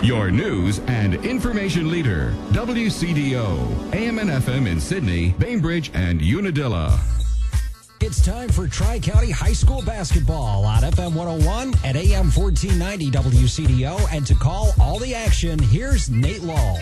Your news and information leader, WCDO, AM and FM in Sydney, Bainbridge, and Unadilla. It's time for Tri-County High School basketball on FM 101 and AM 1490 WCDO. And to call all the action, here's Nate Lull.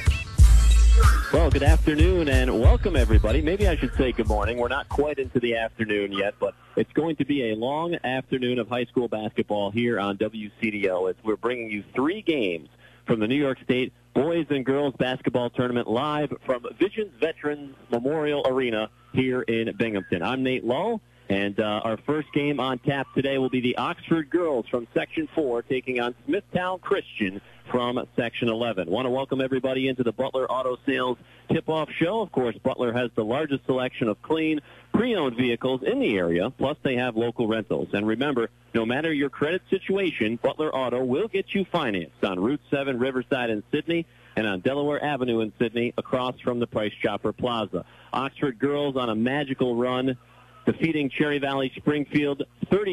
Well, good afternoon and welcome, everybody. Maybe I should say good morning. We're not quite into the afternoon yet, but it's going to be a long afternoon of high school basketball here on WCDO as we're bringing you 3 games from the New York State Boys and Girls Basketball Tournament live from Visions Veterans Memorial Arena here in Binghamton. I'm Nate Lull, and our first game on tap today will be the Oxford Girls from Section 4 taking on Smithtown Christian from Section 11. Want to welcome everybody into the Butler Auto Sales tip-off show. Of course, Butler has the largest selection of clean, pre-owned vehicles in the area, plus they have local rentals. And remember, no matter your credit situation, Butler Auto will get you financed on Route 7 Riverside in Sydney and on Delaware Avenue in Sydney across from the Price Chopper Plaza. Oxford Girls on a magical run, defeating Cherry Valley Springfield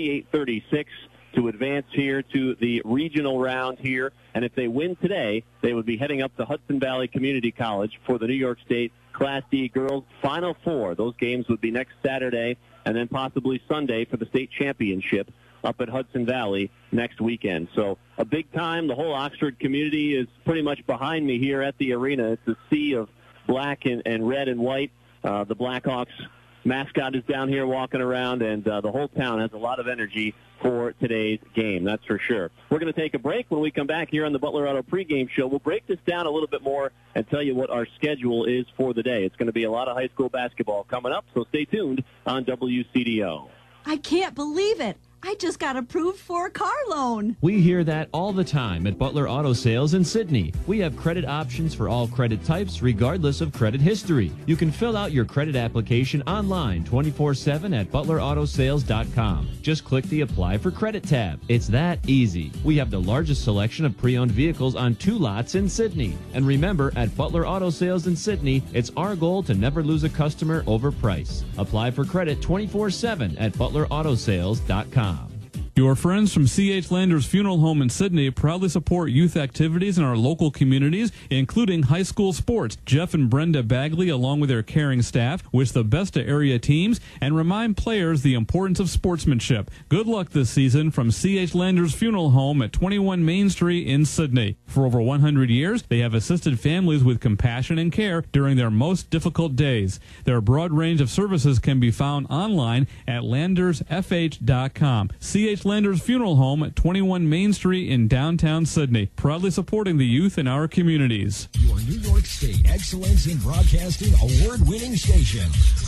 38-36 to advance here to the regional round here. And if they win today, they would be heading up to Hudson Valley Community College for the New York State Class D Girls Final Four. Those games would be next Saturday and then possibly Sunday for the state championship up at Hudson Valley next weekend. So a big time. The whole Oxford community is pretty much behind me here at the arena. It's a sea of black and red and white. The Blackhawks mascot is down here walking around, and the whole town has a lot of energy for today's game, that's for sure. We're going to take a break. When we come back here on the Butler Auto pregame show, we'll break this down a little bit more and tell you what our schedule is for the day. It's going to be a lot of high school basketball coming up, so stay tuned on WCDO. I can't believe it. I just got approved for a car loan. We hear that all the time at Butler Auto Sales in Sydney. We have credit options for all credit types, regardless of credit history. You can fill out your credit application online 24/7 at butlerautosales.com. Just click the Apply for Credit tab. It's that easy. We have the largest selection of pre-owned vehicles on 2 lots in Sydney. And remember, at Butler Auto Sales in Sydney, it's our goal to never lose a customer over price. Apply for credit 24/7 at butlerautosales.com. Your friends from C.H. Landers Funeral Home in Sydney proudly support youth activities in our local communities, including high school sports. Jeff and Brenda Bagley, along with their caring staff, wish the best to area teams and remind players the importance of sportsmanship. Good luck this season from C.H. Landers Funeral Home at 21 Main Street in Sydney. For over 100 years, they have assisted families with compassion and care during their most difficult days. Their broad range of services can be found online at landersfh.com. C.H. Landers Funeral Home at 21 Main Street in downtown Sydney, proudly supporting the youth in our communities. Your New York State Excellence in Broadcasting award-winning station,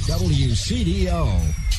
WCDO.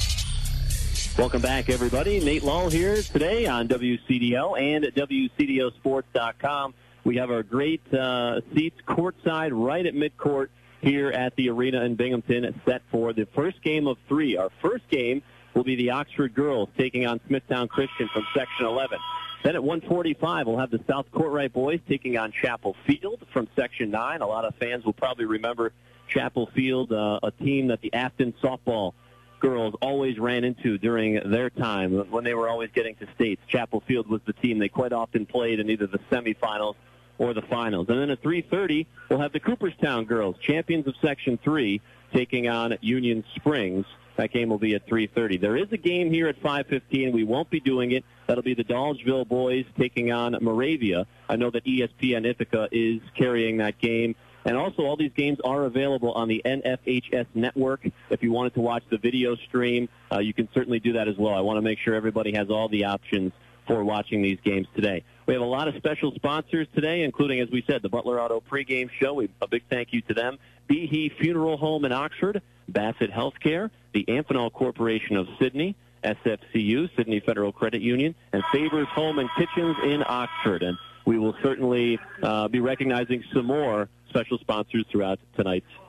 Welcome back, everybody. Nate Lull here today on WCDO and at WCDOsports.com. We have our great seats courtside right at midcourt here at the arena in Binghamton, set for the first game of 3. Our first game will be the Oxford Girls taking on Smithtown Christian from Section 11. Then at 1:45, we'll have the South Courtright Boys taking on Chapel Field from Section 9. A lot of fans will probably remember Chapel Field, a team that the Afton softball girls always ran into during their time when they were always getting to states. Chapel Field was the team they quite often played in either the semifinals or the finals. And then at 3:30, we'll have the Cooperstown girls, champions of Section 3, taking on Union Springs. That game will be at 3:30. There is a game here at 5:15. We won't be doing it. That'll be the Dolgeville boys taking on Moravia. I know that ESPN Ithaca is carrying that game. And also, all these games are available on the NFHS network. If you wanted to watch the video stream, you can certainly do that as well. I want to make sure everybody has all the options for watching these games today. We have a lot of special sponsors today, including, as we said, the Butler Auto pregame show. A big thank you to them. Behe Funeral Home in Oxford, Bassett Healthcare, the Amphenol Corporation of Sydney, SFCU, Sydney Federal Credit Union, and Favors Home and Kitchens in Oxford. And we will certainly be recognizing some more special sponsors throughout tonight's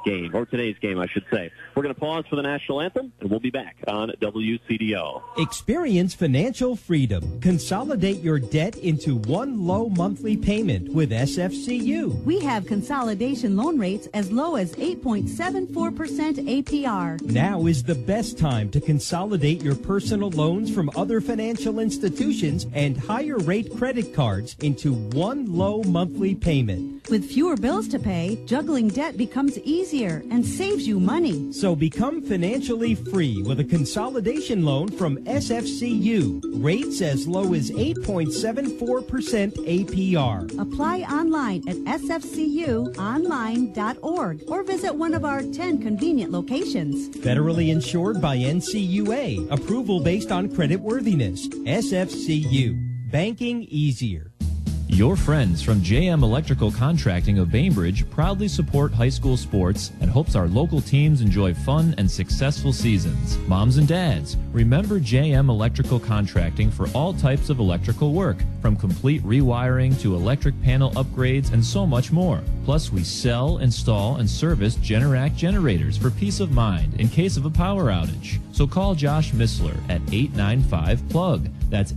game, or today's game, I should say. We're going to pause for the national anthem, and we'll be back on WCDO. Experience financial freedom. Consolidate your debt into one low monthly payment with SFCU. We have consolidation loan rates as low as 8.74% APR. Now is the best time to consolidate your personal loans from other financial institutions and higher rate credit cards into one low monthly payment. With fewer bills to pay, juggling debt becomes easier and saves you money. So become financially free with a consolidation loan from SFCU. Rates as low as 8.74% APR. Apply online at sfcuonline.org or visit one of our 10 convenient locations. Federally insured by NCUA. Approval based on creditworthiness. SFCU. Banking easier. Your friends from JM Electrical Contracting of Bainbridge proudly support high school sports and hopes our local teams enjoy fun and successful seasons. Moms and dads, remember JM Electrical Contracting for all types of electrical work, from complete rewiring to electric panel upgrades and so much more. Plus, we sell, install, and service Generac generators for peace of mind in case of a power outage. So call Josh Missler at 895-PLUG. That's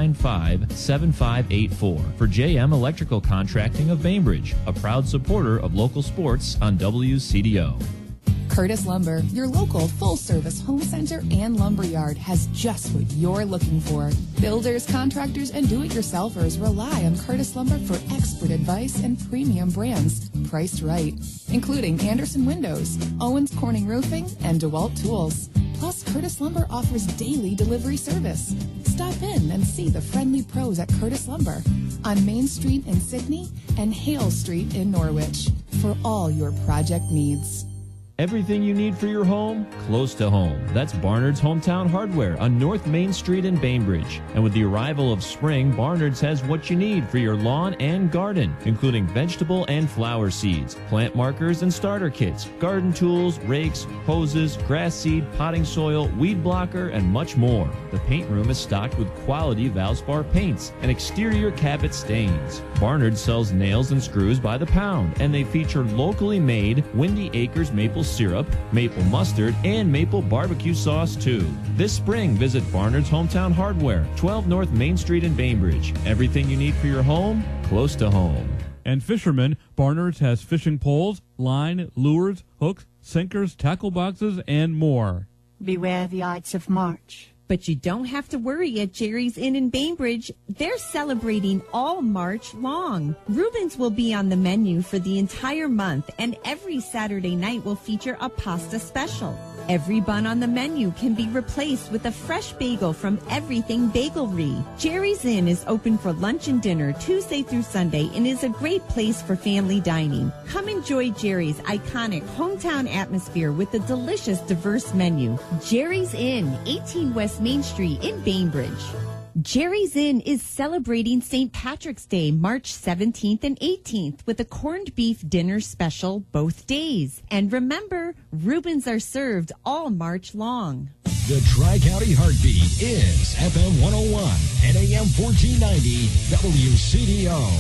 895-7584 for JM Electrical Contracting of Bainbridge, a proud supporter of local sports on WCDO. Curtis Lumber, your local full-service home center and lumber yard, has just what you're looking for. Builders, contractors, and do-it-yourselfers rely on Curtis Lumber for expert advice and premium brands priced right, including Anderson Windows, Owens Corning Roofing, and DeWalt Tools. Plus, Curtis Lumber offers daily delivery service. Stop in and see the friendly pros at Curtis Lumber on Main Street in Sydney and Hale Street in Norwich for all your project needs. Everything you need for your home, close to home. That's Barnard's Hometown Hardware on North Main Street in Bainbridge. And with the arrival of spring, Barnard's has what you need for your lawn and garden, including vegetable and flower seeds, plant markers and starter kits, garden tools, rakes, hoses, grass seed, potting soil, weed blocker, and much more. The paint room is stocked with quality Valspar paints and exterior Cabot stains. Barnard sells nails and screws by the pound, and they feature locally made Windy Acres maple syrup, maple mustard, and maple barbecue sauce too. This spring, visit Barnard's Hometown Hardware, 12 North Main Street in Bainbridge. Everything you need for your home, close to home. And fishermen, Barnard's has fishing poles, line, lures, hooks, sinkers, tackle boxes, and more. Beware the Ides of March. But you don't have to worry at Jerry's Inn in Bainbridge. They're celebrating all March long. Reuben's will be on the menu for the entire month, and every Saturday night will feature a pasta special. Every bun on the menu can be replaced with a fresh bagel from Everything Bagelry. Jerry's Inn is open for lunch and dinner Tuesday through Sunday and is a great place for family dining. Come enjoy Jerry's iconic hometown atmosphere with a delicious, diverse menu. Jerry's Inn, 18 West Main Street in Bainbridge. Jerry's Inn is celebrating St. Patrick's Day, March 17th and 18th with a corned beef dinner special both days. And remember, Reubens are served all March long. The Tri-County Heartbeat is FM 101 and AM 1490 WCDO.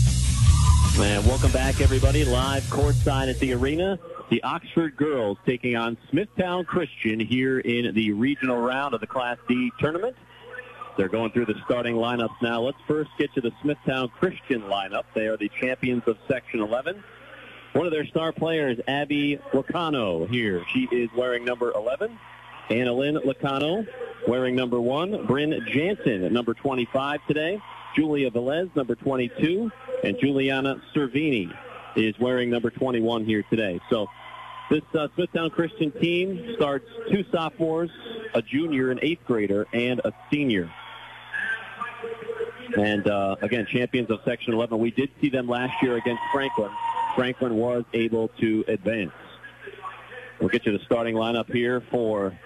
And welcome back, everybody. Live courtside at the arena. The Oxford girls taking on Smithtown Christian here in the regional round of the Class D tournament. They're going through the starting lineups now. Let's first get to the Smithtown Christian lineup. They are the champions of Section 11. One of their star players, Abby Lacano, here. She is wearing number 11. Annalyn Lacano wearing number 1. Bryn Jansen at number 25 today. Julia Velez, number 22. And Juliana Cervini is wearing number 21 here today. So this Smithtown Christian team starts 2 sophomores, a junior, an 8th grader, and a senior. And, again, champions of Section 11. We did see them last year against Franklin. Franklin was able to advance. We'll get you the starting lineup here for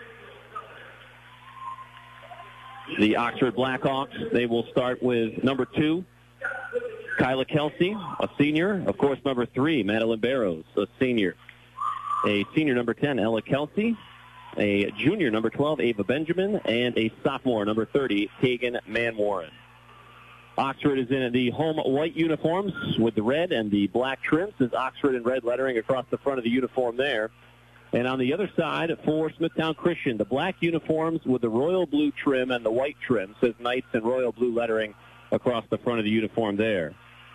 the Oxford Blackhawks. They will start with number 2, Kyla Kelsey, a senior. Of course, number 3, Madeline Barrows, a senior. A senior, number 10, Ella Kelsey. A junior, number 12, Ava Benjamin. And a sophomore, number 30, Kagan Manwarren. Oxford is in the home white uniforms with the red and the black trim. Says Oxford in red lettering across the front of the uniform there. And on the other side for Smithtown Christian, the black uniforms with the royal blue trim and the white trim. Says Knights in royal blue lettering across the front of the uniform there.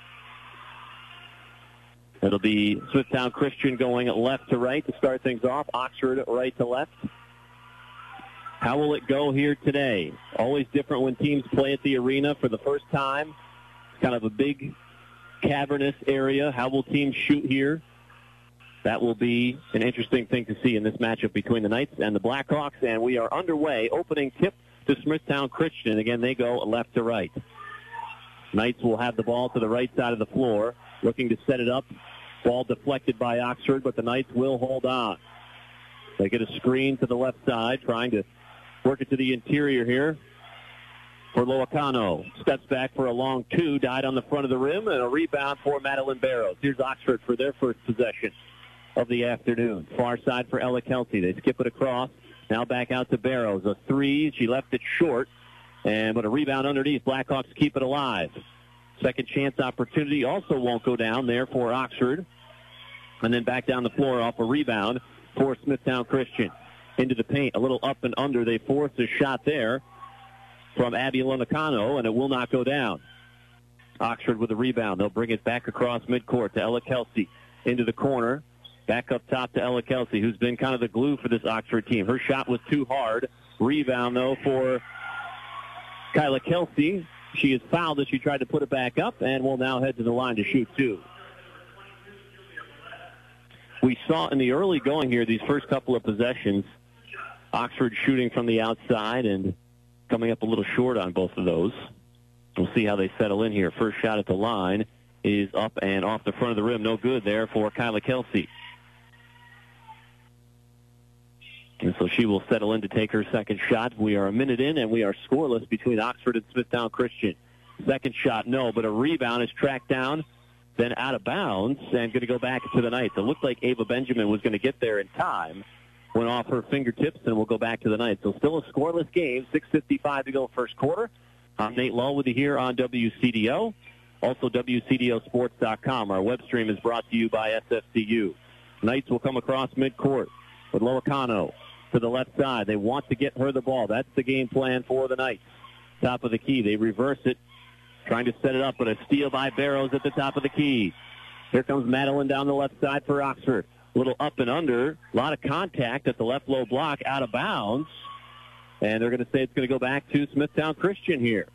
It'll be Smithtown Christian going left to right to start things off. Oxford right to left. How will it go here today? Always different when teams play at the arena for the first time. It's kind of a big, cavernous area. How will teams shoot here? That will be an interesting thing to see in this matchup between the Knights and the Blackhawks. And we are underway. Opening tip to Smithtown Christian. Again, they go left to right. Knights will have the ball to the right side of the floor, looking to set it up. Ball deflected by Oxford, but the Knights will hold on. They get a screen to the left side, trying to work it to the interior here for Loacano. Steps back for a long two, died on the front of the rim, and a rebound for Madeline Barrows. Here's Oxford for their first possession of the afternoon. Far side for Ella Kelsey. They skip it across. Now back out to Barrows. A three. She left it short. But a rebound underneath. Blackhawks keep it alive. Second chance opportunity also won't go down there for Oxford. And then back down the floor off a rebound for Smithtown Christian. Into the paint. A little up and under. They force a shot there from Abby Lonacano, and it will not go down. Oxford with a rebound. They'll bring it back across midcourt to Ella Kelsey. Into the corner. Back up top to Ella Kelsey, who's been kind of the glue for this Oxford team. Her shot was too hard. Rebound, though, for Kyla Kelsey. She is fouled as she tried to put it back up and will now head to the line to shoot two. We saw in the early going here, these first couple of possessions, Oxford shooting from the outside and coming up a little short on both of those. We'll see how they settle in here. First shot at the line is up and off the front of the rim. No good there for Kyla Kelsey. And so she will settle in to take her second shot. We are a minute in, and we are scoreless between Oxford and Smithtown Christian. Second shot, no, but a rebound is tracked down, then out of bounds, and going to go back to the Knights. It looked like Ava Benjamin was going to get there in time. Went off her fingertips, and will go back to the Knights. So still a scoreless game, 6:55 to go first quarter. I'm Nate Lull with you here on WCDO. Also, WCDOsports.com. Our web stream is brought to you by SFCU. Knights will come across midcourt with Loacano to the left side. They want to get her the ball. That's the game plan for the Knights. Top of the key. They reverse it, trying to set it up, but a steal by Barrows at the top of the key. Here comes Madeline down the left side for Oxford. A little up and under. A lot of contact at the left low block, out of bounds. And they're going to say it's going to go back to Smithtown Christian here.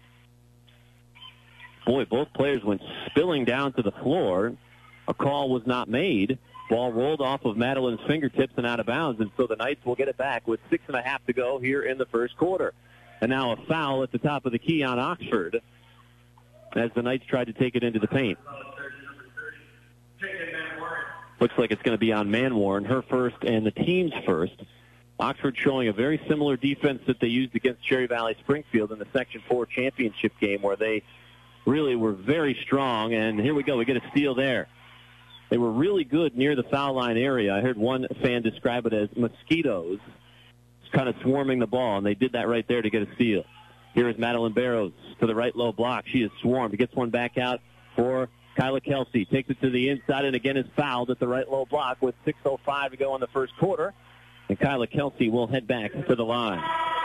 Boy, both players went spilling down to the floor. A call was not made. Ball rolled off of Madeline's fingertips and out of bounds, and so the Knights will get it back with 6.5 to go here in the first quarter. And now a foul at the top of the key on Oxford as the Knights tried to take it into the paint. Looks like it's going to be on Manwarren, her first and the team's first. Oxford showing a very similar defense that they used against Cherry Valley Springfield in the Section 4 championship game, where they really were very strong. And here we go. We get a steal there. They were really good near the foul line area. I heard one fan describe it as mosquitoes kind of swarming the ball, and they did that right there to get a steal. Here is Madeline Barrows to the right low block. She is swarmed. Gets one back out for Kyla Kelsey. Takes it to the inside and again is fouled at the right low block with 6:05 to go in the first quarter. And Kyla Kelsey will head back to the line.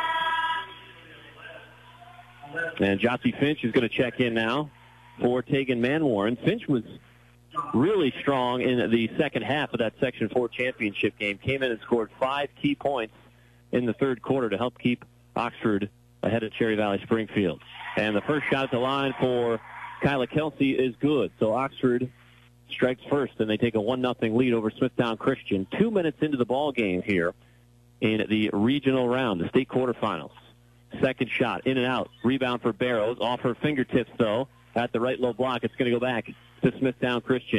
And Jossie Finch is going to check in now for Tegan Manwarren. Finch was really strong in the second half of that Section 4 championship game. Came in and scored 5 key points in the third quarter to help keep Oxford ahead of Cherry Valley Springfield. And the first shot at the line for Kyla Kelsey is good. So Oxford strikes first, and they take a 1-0 lead over Smithtown Christian. 2 minutes into the ball game here in the regional round, the state quarterfinals. Second shot, in and out. Rebound for Barrows. Off her fingertips, though, at the right low block. It's going to go back to Smithtown Christian.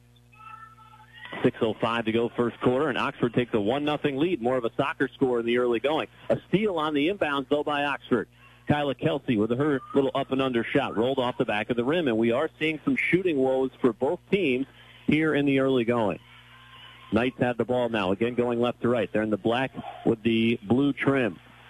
6:05 to go first quarter, and Oxford takes a 1-0 lead. More of a soccer score in the early going. A steal on the inbounds, though, by Oxford. Kyla Kelsey with her little up and under shot rolled off the back of the rim, and we are seeing some shooting woes for both teams here in the early going. Knights have the ball now, again going left to right. They're in the black with the blue trim.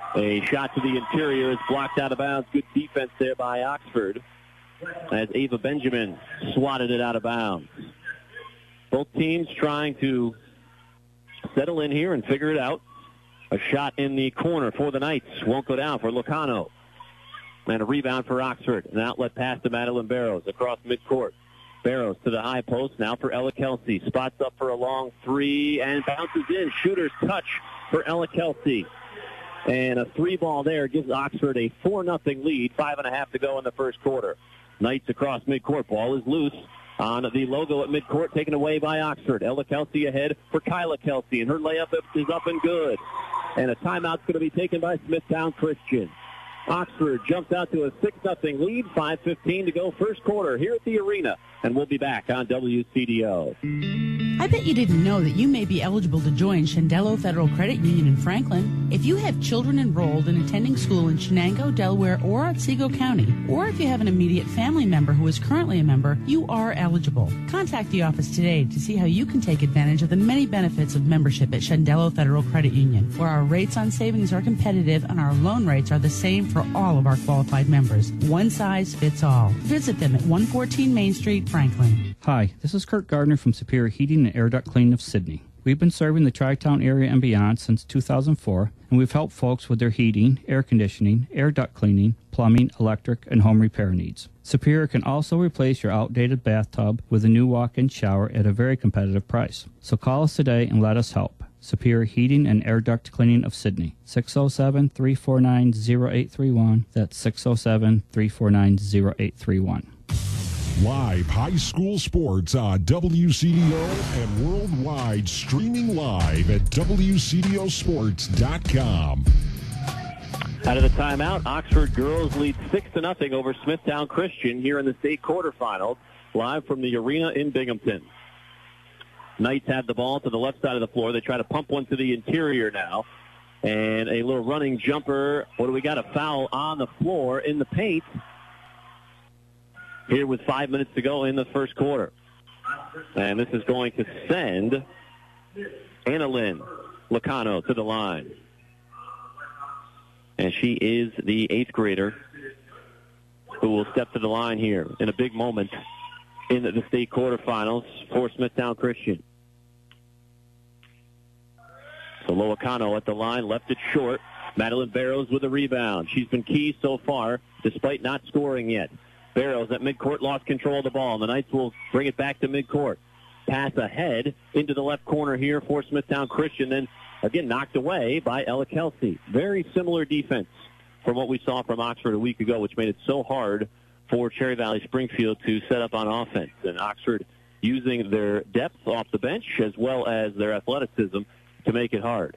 A shot to the interior is blocked out of bounds. Good defense there by Oxford as Ava Benjamin swatted it out of bounds. Both teams trying to settle in here and figure it out. A shot in the corner for the Knights. Won't go down for Locano. And a rebound for Oxford. An outlet pass to Madeline Barrows across midcourt. Barrows to the high post now for Ella Kelsey. Spots up for a long three and bounces in. Shooter's touch for Ella Kelsey. And a three ball there gives Oxford a 4-0 lead. 5.5 to go in the first quarter. Knights across midcourt. Ball is loose on the logo at midcourt, taken away by Oxford. Ella Kelsey ahead for Kyla Kelsey, and her layup is up and good. And a timeout's going to be taken by Smithtown Christian. Oxford jumps out to a 6-0 lead. 5:15 to go first quarter here at the arena. And we'll be back on WCDO. I bet you didn't know that you may be eligible to join Shendello Federal Credit Union in Franklin. If you have children enrolled in attending school in Shenango, Delaware, or Otsego County, or if you have an immediate family member who is currently a member, you are eligible. Contact the office today to see how you can take advantage of the many benefits of membership at Shendello Federal Credit Union, where our rates on savings are competitive and our loan rates are the same for all of our qualified members. One size fits all. Visit them at 114 Main Street, Franklin. Hi, this is Kurt Gardner from Superior Heating and Air Duct Cleaning of Sydney. We've been serving the Tri-Town area and beyond since 2004, and we've helped folks with their heating, air conditioning, air duct cleaning, plumbing, electric, and home repair needs. Superior can also replace your outdated bathtub with a new walk-in shower at a very competitive price. So call us today and let us help. Superior Heating and Air Duct Cleaning of Sydney. 607-349-0831. That's 607-349-0831. Live high school sports on WCDO and worldwide, streaming live at WCDOsports.com. Out of the timeout, Oxford girls lead 6-0 over Smithtown Christian here in the state quarterfinals, live from the arena in Binghamton. Knights have the ball to the left side of the floor. They try to pump one to the interior now. And a little running jumper. What do we got? A foul on the floor in the paint. Here with 5 minutes to go in the first quarter. And this is going to send Annalyn Locano to the line. And she is the 8th grader who will step to the line here in a big moment in the state quarterfinals for Smithtown Christian. So Locano at the line, left it short. Madeline Barrows with a rebound. She's been key so far, despite not scoring yet. Barrows at midcourt lost control of the ball. The Knights will bring it back to midcourt. Pass ahead into the left corner here for Smithtown Christian. Then again knocked away by Ella Kelsey. Very similar defense from what we saw from Oxford a week ago, which made it so hard for Cherry Valley Springfield to set up on offense. And Oxford using their depth off the bench as well as their athleticism to make it hard.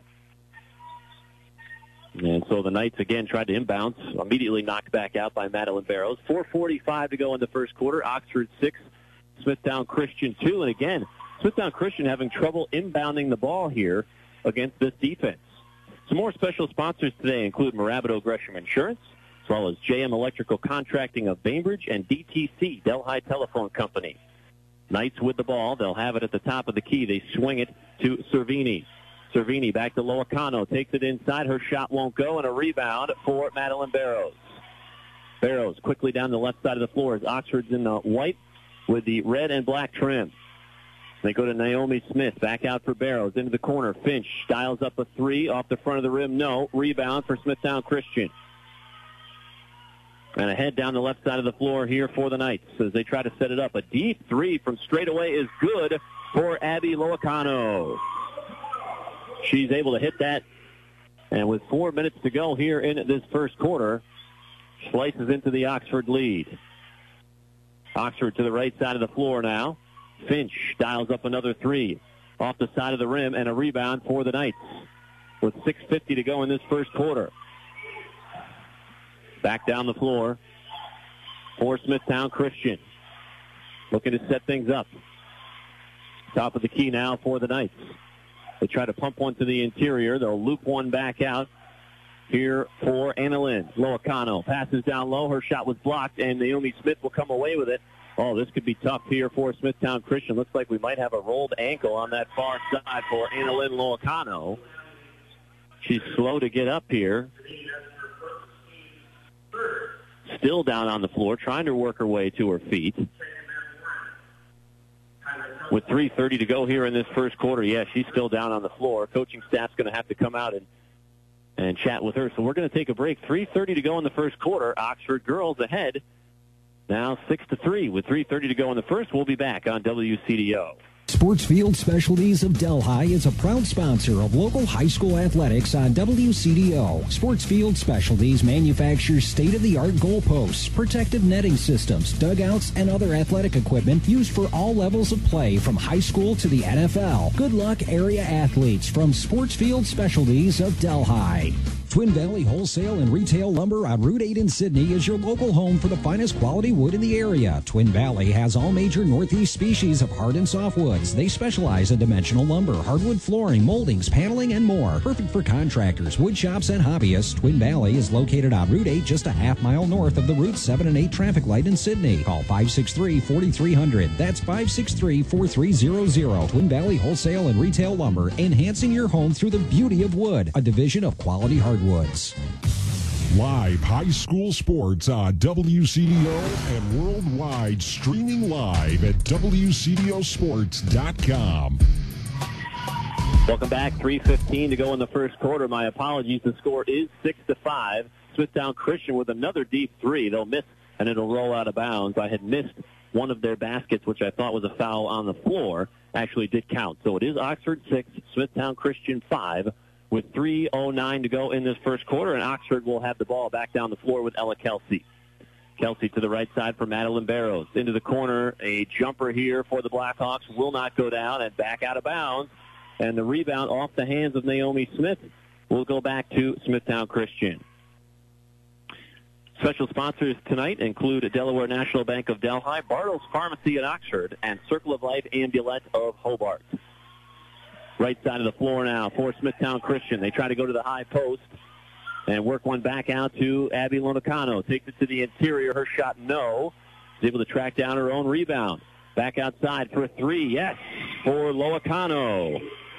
And so the Knights again tried to inbounds, immediately knocked back out by Madeline Barrows. 4:45 to go in the first quarter. Oxford 6, Smithtown Christian 2. And again, Smithtown Christian having trouble inbounding the ball here against this defense. Some more special sponsors today include Marabato Gresham Insurance, as well as JM Electrical Contracting of Bainbridge and DTC, Delhi Telephone Company. Knights with the ball. They'll have it at the top of the key. They swing it to Cervini. Cervini back to Locano. Takes it inside. Her shot won't go, and a rebound for Madeline Barrows. Barrows quickly down the left side of the floor as Oxford's in the white with the red and black trim. They go to Naomi Smith. Back out for Barrows. Into the corner. Finch dials up a three. Off the front of the rim. No. Rebound for Smithtown Christian. And a head down the left side of the floor here for the Knights as they try to set it up. A deep three from straight away is good for Abby Locano. She's able to hit that. And with 4 minutes to go here in this first quarter, slices into the Oxford lead. Oxford to the right side of the floor now. Finch dials up another three off the side of the rim and a rebound for the Knights with 6:50 to go in this first quarter. Back down the floor for Smithtown Christian. Looking to set things up. Top of the key now for the Knights. They try to pump one to the interior. They'll loop one back out here for Annalyn Locano. Passes down low. Her shot was blocked, and Naomi Smith will come away with it. Oh, this could be tough here for Smithtown Christian. Looks like we might have a rolled ankle on that far side for Annalyn Locano. She's slow to get up here. Still down on the floor, trying to work her way to her feet. With 3:30 to go here in this first quarter, she's still down on the floor. Coaching staff's going to have to come out and chat with her. So we're going to take a break. 3:30 to go in the first quarter. Oxford girls ahead. Now 6-3 with 3:30 to go in the first. We'll be back on WCDO. Sportsfield Specialties of Delhi is a proud sponsor of local high school athletics on WCDO. Sportsfield Specialties manufactures state-of-the-art goalposts, protective netting systems, dugouts, and other athletic equipment used for all levels of play from high school to the NFL. Good luck, area athletes, from Sportsfield Specialties of Delhi. Twin Valley Wholesale and Retail Lumber on Route 8 in Sydney is your local home for the finest quality wood in the area. Twin Valley has all major Northeast species of hard and soft woods. They specialize in dimensional lumber, hardwood flooring, moldings, paneling, and more. Perfect for contractors, wood shops, and hobbyists. Twin Valley is located on Route 8, just a half-mile north of the Route 7 and 8 traffic light in Sydney. Call 563-4300. That's 563-4300. Twin Valley Wholesale and Retail Lumber, enhancing your home through the beauty of wood, a division of Quality Hardwoods. Live high school sports on WCDO and worldwide, streaming live at WCDOsports.com. Welcome back. 3:15 to go in the first quarter. My apologies. The score is 6-5. Smithtown Christian with another deep three. They'll miss, and it'll roll out of bounds. I had missed one of their baskets, which I thought was a foul on the floor. Actually did count. So it is Oxford 6, Smithtown Christian 5. With 3:09 to go in this first quarter, and Oxford will have the ball back down the floor with Ella Kelsey. Kelsey to the right side for Madeline Barrows. Into the corner, a jumper here for the Blackhawks will not go down, and back out of bounds. And the rebound off the hands of Naomi Smith will go back to Smithtown Christian. Special sponsors tonight include Delaware National Bank of Delhi, Bartles Pharmacy in Oxford, and Circle of Life Ambulette of Hobart. Right side of the floor now for Smithtown Christian. They try to go to the high post and work one back out to Abby Lonacano. Takes it to the interior. Her shot, no. Is able to track down her own rebound. Back outside for a three. Yes, for Lonacano.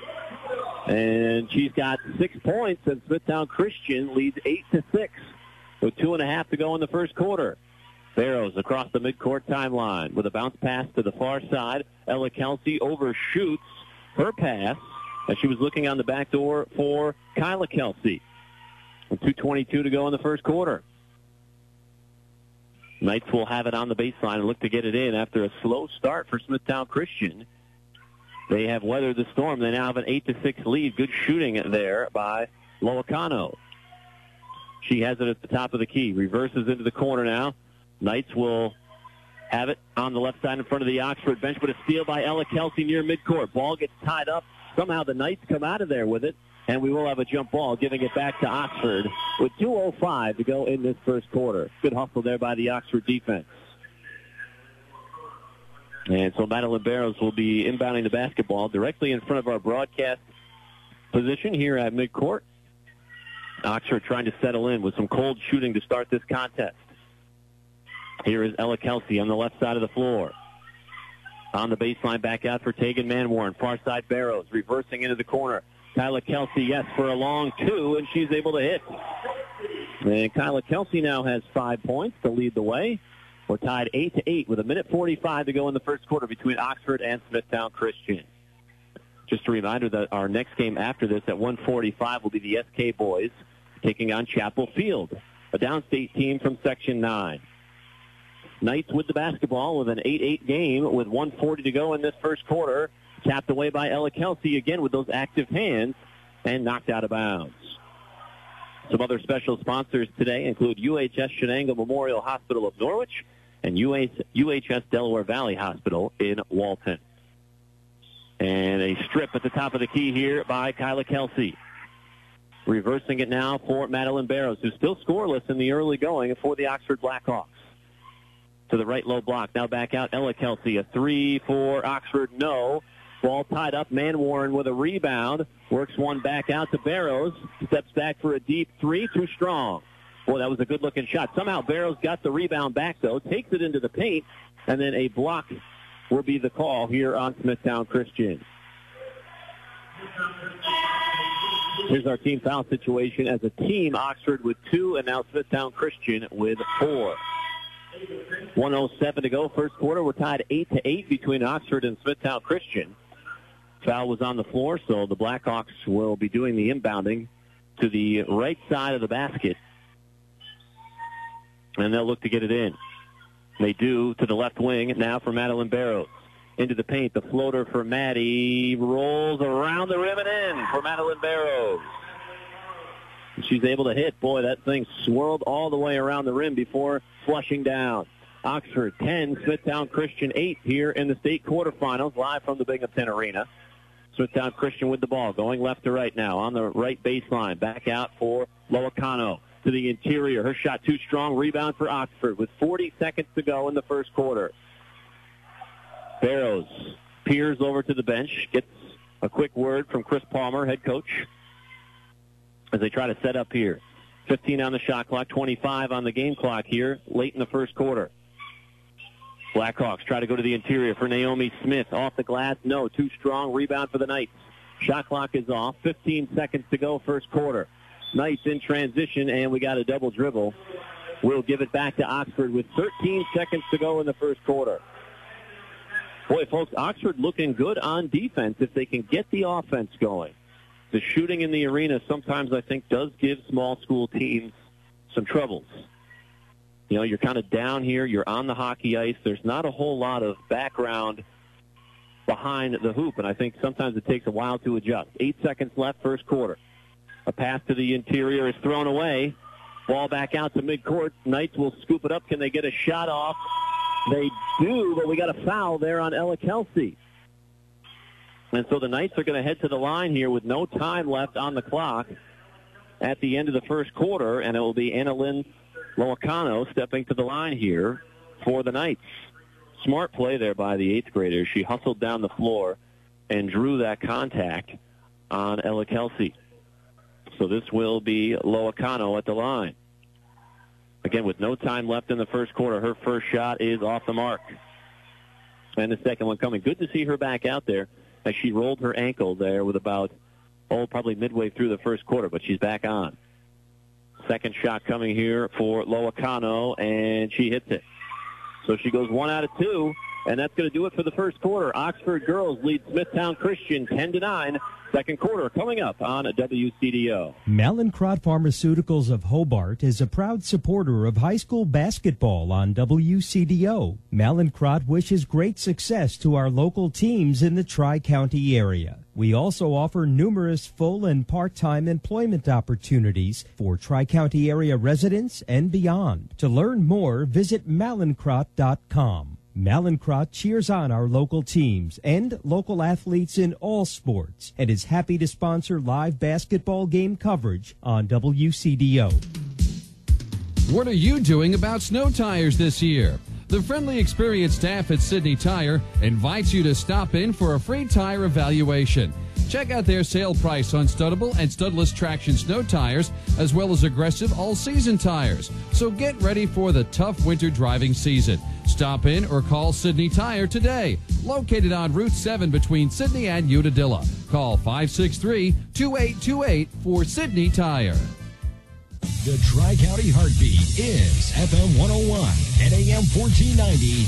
And she's got 6 points, and Smithtown Christian leads 8-6 with 2.5 to go in the first quarter. Barrows across the midcourt timeline with a bounce pass to the far side. Ella Kelsey overshoots her pass as she was looking on the back door for Kyla Kelsey. With 2:22 to go in the first quarter. Knights will have it on the baseline and look to get it in after a slow start for Smithtown Christian. They have weathered the storm. They now have an 8-6 lead. Good shooting there by Loacano. She has it at the top of the key. Reverses into the corner now. Knights will have it on the left side in front of the Oxford bench, but a steal by Ella Kelsey near midcourt. Ball gets tied up. Somehow the Knights come out of there with it, and we will have a jump ball, giving it back to Oxford with 2:05 to go in this first quarter. Good hustle there by the Oxford defense. And so Madeline Barrows will be inbounding the basketball directly in front of our broadcast position here at midcourt. Oxford trying to settle in with some cold shooting to start this contest. Here is Ella Kelsey on the left side of the floor. On the baseline, back out for Tegan Manwarren. Far side Barrows, reversing into the corner. Kyla Kelsey, yes, for a long two, and she's able to hit. And Kyla Kelsey now has 5 points to lead the way. We're tied 8-8 with 1:45 to go in the first quarter between Oxford and Smithtown Christian. Just a reminder that our next game after this at 1:45 will be the SK boys taking on Chapel Field, a downstate team from Section 9. Knights with the basketball with an 8-8 game with 1:40 to go in this first quarter. Tapped away by Ella Kelsey again with those active hands and knocked out of bounds. Some other special sponsors today include UHS Shenango Memorial Hospital of Norwich and UHS Delaware Valley Hospital in Walton. And a strip at the top of the key here by Kyla Kelsey. Reversing it now for Madeline Barrows, who's still scoreless in the early going for the Oxford Blackhawks. To the right low block. Now back out Ella Kelsey. A three for Oxford, no. Ball tied up. Manwarren with a rebound. Works one back out to Barrows. Steps back for a deep three. Too strong. Boy, that was a good-looking shot. Somehow Barrows got the rebound back, though. Takes it into the paint. And then a block will be the call here on Smithtown Christian. Here's our team foul situation. As a team, Oxford with 2, and now Smithtown Christian with 4. 1:07 to go, first quarter. We're tied 8-8 between Oxford and Smithtown Christian. Foul was on the floor, so the Blackhawks will be doing the inbounding to the right side of the basket. And they'll look to get it in. They do to the left wing now for Madeline Barrows. Into the paint, the floater for Maddie rolls around the rim and in for Madeline Barrows. And she's able to hit. Boy, that thing swirled all the way around the rim before flushing down. Oxford 10, Smithtown Christian 8 here in the state quarterfinals, live from the Binghamton Arena. Smithtown Christian with the ball, going left to right now on the right baseline. Back out for Loacano to the interior. Her shot too strong. Rebound for Oxford with 40 seconds to go in the first quarter. Barrows peers over to the bench, gets a quick word from Chris Palmer, head coach, as they try to set up here. 15 on the shot clock, 25 on the game clock here, late in the first quarter. Blackhawks try to go to the interior for Naomi Smith. Off the glass, no, too strong. Rebound for the Knights. Shot clock is off. 15 seconds to go, first quarter. Knights in transition, and we got a double dribble. We'll give it back to Oxford with 13 seconds to go in the first quarter. Boy, folks, Oxford looking good on defense if they can get the offense going. The shooting in the arena sometimes, I think, does give small school teams some troubles. You know, you're kind of down here. You're on the hockey ice. There's not a whole lot of background behind the hoop, and I think sometimes it takes a while to adjust. 8 seconds left, first quarter. A pass to the interior is thrown away. Ball back out to midcourt. Knights will scoop it up. Can they get a shot off? They do, but we got a foul there on Ella Kelsey. And so the Knights are going to head to the line here with no time left on the clock at the end of the first quarter, and it will be Annalyn Loacano stepping to the line here for the Knights. Smart play there by the 8th grader. She hustled down the floor and drew that contact on Ella Kelsey. So this will be Loacano at the line. Again, with no time left in the first quarter, her first shot is off the mark. And the second one coming. Good to see her back out there as she rolled her ankle there with about, probably midway through the first quarter, but she's back on. Second shot coming here for Loacano, and she hits it. So she goes 1 out of 2, and that's going to do it for the first quarter. Oxford girls lead Smithtown Christian 10-9. Second quarter coming up on WCDO. Mallinckrodt Pharmaceuticals of Hobart is a proud supporter of high school basketball on WCDO. Mallinckrodt wishes great success to our local teams in the Tri-County area. We also offer numerous full and part-time employment opportunities for Tri-County area residents and beyond. To learn more, visit Mallinckrodt.com. Mallinckrodt cheers on our local teams and local athletes in all sports and is happy to sponsor live basketball game coverage on WCDO. What are you doing about snow tires this year? The friendly, experienced staff at Sydney Tire invites you to stop in for a free tire evaluation. Check out their sale price on studdable and studless traction snow tires, as well as aggressive all-season tires. So get ready for the tough winter driving season. Stop in or call Sydney Tire today. Located on Route 7 between Sydney and Unadilla. Call 563-2828 for Sydney Tire. The Tri-County Heartbeat is FM 101 and AM 1490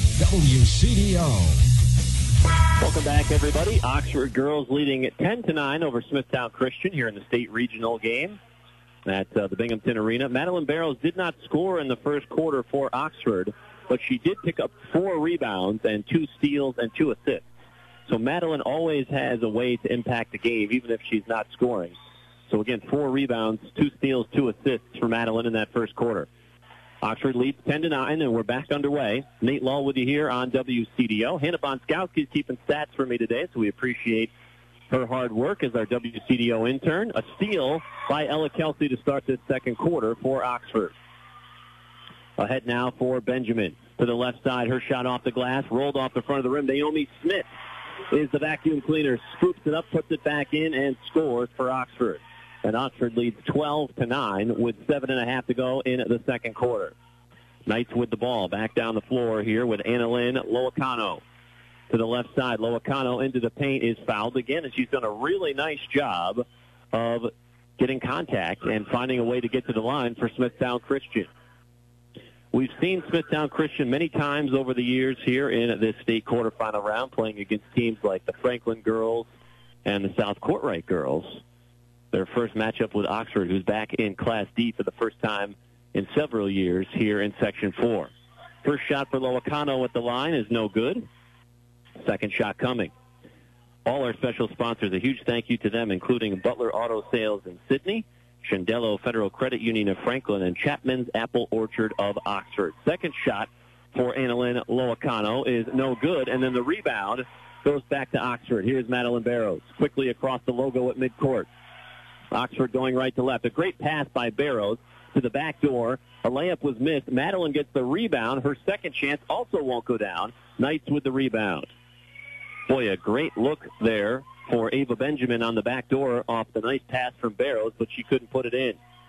WCDO. Welcome back, everybody. Oxford girls leading at 10-9 over Smithtown Christian here in the state regional game at the Binghamton Arena. Madeline Barrows did not score in the first quarter for Oxford, but she did pick up 4 rebounds and 2 steals and 2 assists. So Madeline always has a way to impact the game, even if she's not scoring. So again, 4 rebounds, 2 steals, 2 assists for Madeline in that first quarter. Oxford leads 10-9, and we're back underway. Nate Lull with you here on WCDO. Hannah Bonskowski is keeping stats for me today, so we appreciate her hard work as our WCDO intern. A steal by Ella Kelsey to start this second quarter for Oxford. Ahead now for Benjamin. To the left side, her shot off the glass, rolled off the front of the rim. Naomi Smith is the vacuum cleaner, scoops it up, puts it back in, and scores for Oxford. And Oxford leads 12-9 with 7.5 to go in the second quarter. Knights with the ball. Back down the floor here with Annalyn Loacano. To the left side, Loacano into the paint is fouled again, and she's done a really nice job of getting contact and finding a way to get to the line for Smithtown Christian. We've seen Smithtown Christian many times over the years here in this state quarterfinal round, playing against teams like the Franklin girls and the South Courtright girls. Their first matchup with Oxford, who's back in Class D for the first time in several years here in Section 4. First shot for Loacano at the line is no good. Second shot coming. All our special sponsors, a huge thank you to them, including Butler Auto Sales in Sydney, Shendello Federal Credit Union of Franklin, and Chapman's Apple Orchard of Oxford. Second shot for Annalyn Loacano is no good, and then the rebound goes back to Oxford. Here's Madeline Barrows quickly across the logo at midcourt. Oxford going right to left. A great pass by Barrows to the back door. A layup was missed. Madeline gets the rebound. Her second chance also won't go down. Knights with the rebound. Boy, a great look there for Ava Benjamin on the back door off the nice pass from Barrows, but she couldn't put it in.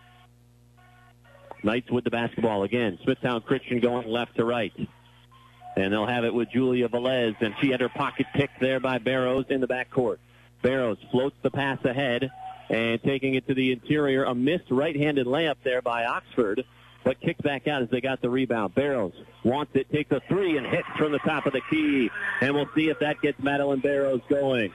Knights with the basketball again. Smithtown Christian going left to right. And they'll have it with Julia Velez, and she had her pocket picked there by Barrows in the backcourt. Barrows floats the pass ahead, and taking it to the interior, a missed right-handed layup there by Oxford, but kicked back out as they got the rebound. Barrows wants it, takes a three, and hits from the top of the key. And we'll see if that gets Madeline Barrows going.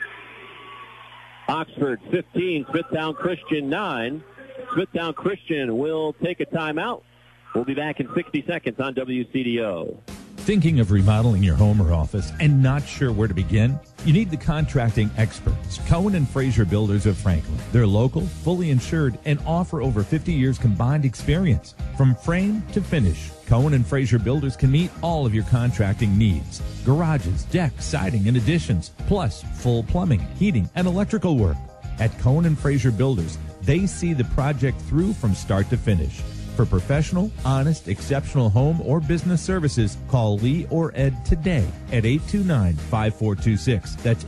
Oxford 15, Smithtown Christian 9. Smithtown Christian will take a timeout. We'll be back in 60 seconds on WCDO. Thinking of remodeling your home or office and not sure where to begin? You need the contracting experts, Cohen and Fraser Builders of Franklin. They're local, fully insured, and offer over 50 years combined experience. From frame to finish, Cohen and Fraser Builders can meet all of your contracting needs. Garages, decks, siding, and additions, plus full plumbing, heating, and electrical work. At Cohen and Fraser Builders, they see the project through from start to finish. For professional, honest, exceptional home or business services, call Lee or Ed today at 829-5426. That's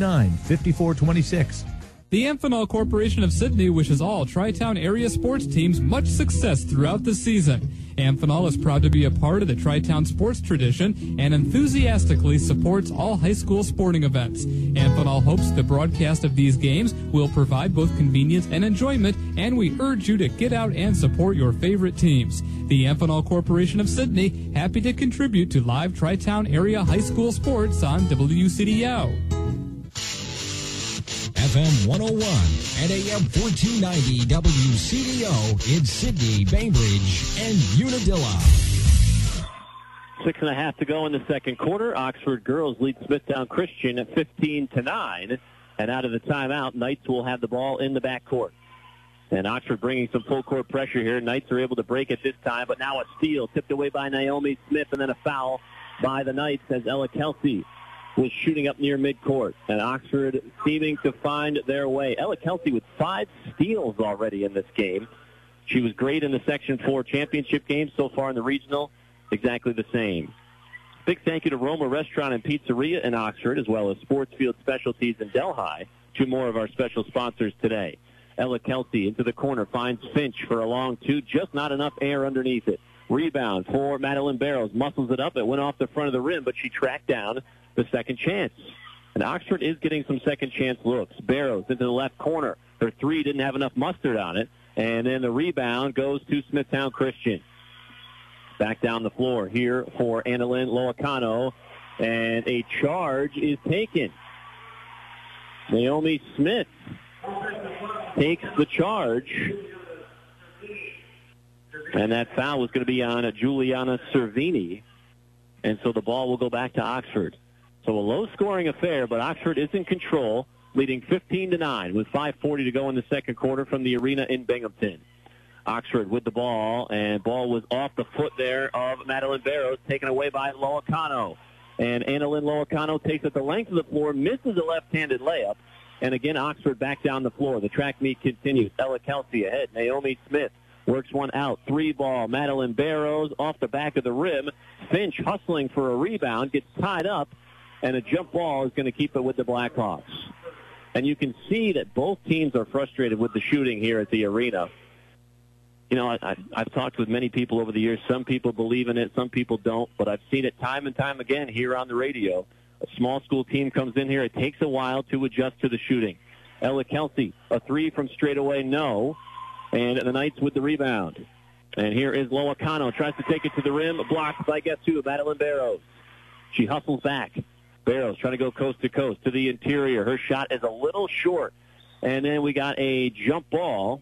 829-5426. The Amphenol Corporation of Sydney wishes all Tri-Town area sports teams much success throughout the season. Amphenol is proud to be a part of the Tri-Town sports tradition and enthusiastically supports all high school sporting events. Amphenol hopes the broadcast of these games will provide both convenience and enjoyment, and we urge you to get out and support your favorite teams. The Amphenol Corporation of Sydney, happy to contribute to live Tri-Town area high school sports on WCDO. FM 101 and AM 1490 WCDO in Sydney, Bainbridge, and Unadilla. 6.5 to go in the second quarter. Oxford girls lead Smithtown Christian at 15-9. And out of the timeout, Knights will have the ball in the backcourt. And Oxford bringing some full court pressure here. Knights are able to break it this time, but now a steal tipped away by Naomi Smith, and then a foul by the Knights as Ella Kelsey was shooting up near midcourt, and Oxford seeming to find their way. Ella Kelsey with 5 steals already in this game. She was great in the Section 4 championship game. So far in the regional, exactly the same. Big thank you to Roma Restaurant and Pizzeria in Oxford, as well as Sportsfield Specialties in Delhi, 2 more of our special sponsors today. Ella Kelsey into the corner, finds Finch for a long 2, just not enough air underneath it. Rebound for Madeline Barrows, muscles it up. It went off the front of the rim, but she tracked down the second chance. And Oxford is getting some second chance looks. Barrows into the left corner. Her 3 didn't have enough mustard on it. And then the rebound goes to Smithtown Christian. Back down the floor here for Annalyn Loacano. And a charge is taken. Naomi Smith takes the charge. And that foul was going to be on Juliana Cervini. And so the ball will go back to Oxford. So a low-scoring affair, but Oxford is in control, leading 15-9 with 5:40 to go in the second quarter from the arena in Binghamton. Oxford with the ball, and ball was off the foot there of Madeline Barrows, taken away by Loacano. And Annalyn Loacano takes it the length of the floor, misses a left-handed layup, and again Oxford back down the floor. The track meet continues. Ella Kelsey ahead. Naomi Smith works one out. 3 ball. Madeline Barrows off the back of the rim. Finch hustling for a rebound, gets tied up, and a jump ball is going to keep it with the Blackhawks. And you can see that both teams are frustrated with the shooting here at the arena. You know, I've talked with many people over the years. Some people believe in it, some people don't, but I've seen it time and time again here on the radio. A small school team comes in here. It takes a while to adjust to the shooting. Ella Kelsey, a three from straight away, no. And the Knights with the rebound. And here is Loacano, tries to take it to the rim, blocked by guess who? Madeline Barrows. She hustles back. Barrows trying to go coast to coast to the interior. Her shot is a little short. And then we got a jump ball.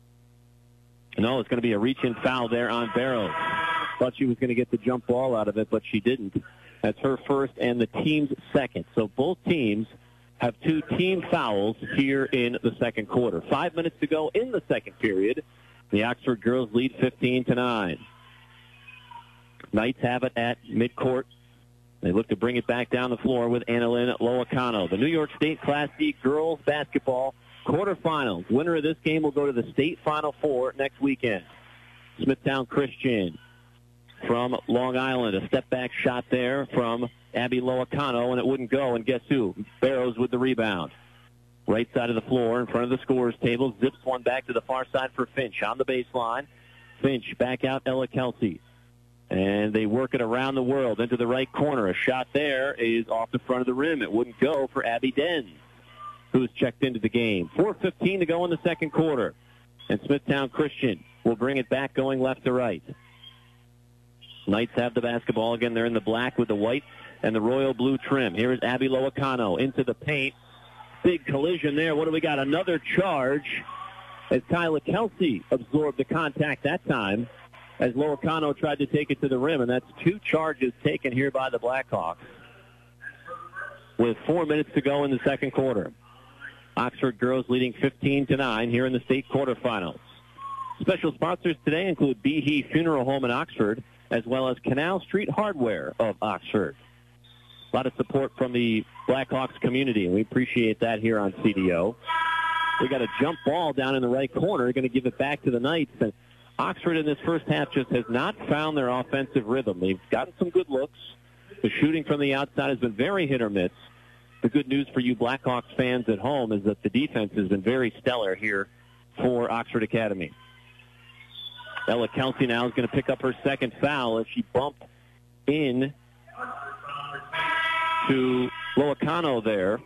No, it's going to be a reach-in foul there on Barrows. Thought she was going to get the jump ball out of it, but she didn't. That's her first and the team's second. So both teams have 2 team fouls here in the second quarter. 5 minutes to go in the second period. The Oxford girls lead 15-9. Knights have it at midcourt. They look to bring it back down the floor with Annalyn Loacano. The New York State Class D girls basketball quarterfinals. Winner of this game will go to the state Final Four next weekend. Smithtown Christian from Long Island. A step-back shot there from Abby Loacano, and it wouldn't go. And guess who? Barrows with the rebound. Right side of the floor in front of the scorer's table. Zips one back to the far side for Finch on the baseline. Finch back out Ella Kelsey. And they work it around the world into the right corner. A shot there is off the front of the rim. It wouldn't go for Abby Dens, who's checked into the game. 4:15 to go in the second quarter. And Smithtown Christian will bring it back going left to right. Knights have the basketball again. They're in the black with the white and the royal blue trim. Here is Abby Loacano into the paint. Big collision there. What do we got? Another charge as Kyla Kelsey absorbed the contact that time as Loacano tried to take it to the rim, and that's 2 charges taken here by the Blackhawks with 4 minutes to go in the second quarter. Oxford girls leading 15-9 here in the state quarterfinals. Special sponsors today include Behe Funeral Home in Oxford, as well as Canal Street Hardware of Oxford. A lot of support from the Blackhawks community, and we appreciate that here on CDO. We got a jump ball down in the right corner, going to give it back to the Knights. And Oxford in this first half just has not found their offensive rhythm. They've gotten some good looks. The shooting from the outside has been very hit or miss. The good news for you Blackhawks fans at home is that the defense has been very stellar here for Oxford Academy. Ella Kelsey now is going to pick up her second foul as she bumped in to Loacano there.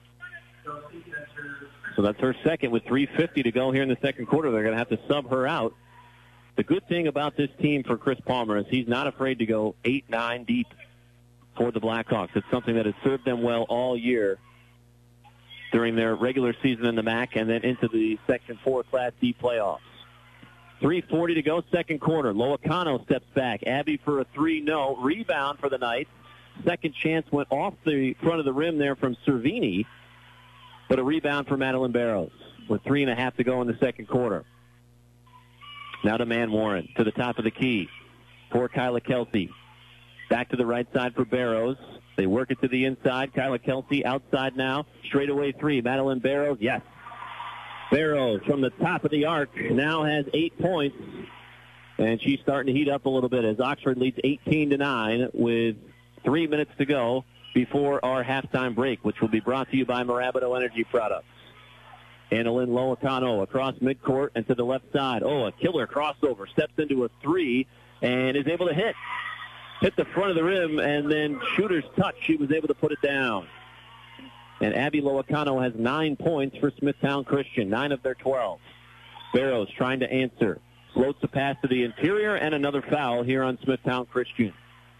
So that's her second with 3:50 to go here in the second quarter. They're going to have to sub her out. The good thing about this team for Chris Palmer is he's not afraid to go 8-9 deep for the Blackhawks. It's something that has served them well all year during their regular season in the MAC and then into the Section 4 Class D playoffs. 3:40 to go, second quarter. Loacano steps back. Abby for a 3, no. Rebound for the Knights. Second chance went off the front of the rim there from Cervini, but a rebound for Madeline Barrows with 3.5 to go in the second quarter. Now to Man Warren, to the top of the key for Kyla Kelsey. Back to the right side for Barrows. They work it to the inside. Kyla Kelsey outside now. Straightaway 3. Madeline Barrows, yes. Barrows from the top of the arc now has 8 points. And she's starting to heat up a little bit as Oxford leads 18-9 with 3 minutes to go before our halftime break, which will be brought to you by Marabito Energy Products. Annalyn Loacano across midcourt and to the left side. Oh, a killer crossover. Steps into a 3 and is able to hit the front of the rim, and then shooter's touch. She was able to put it down. And Abby Loacano has 9 points for Smithtown Christian, 9 of their 12. Barrows trying to answer. Floats the pass to the interior, and another foul here on Smithtown Christian.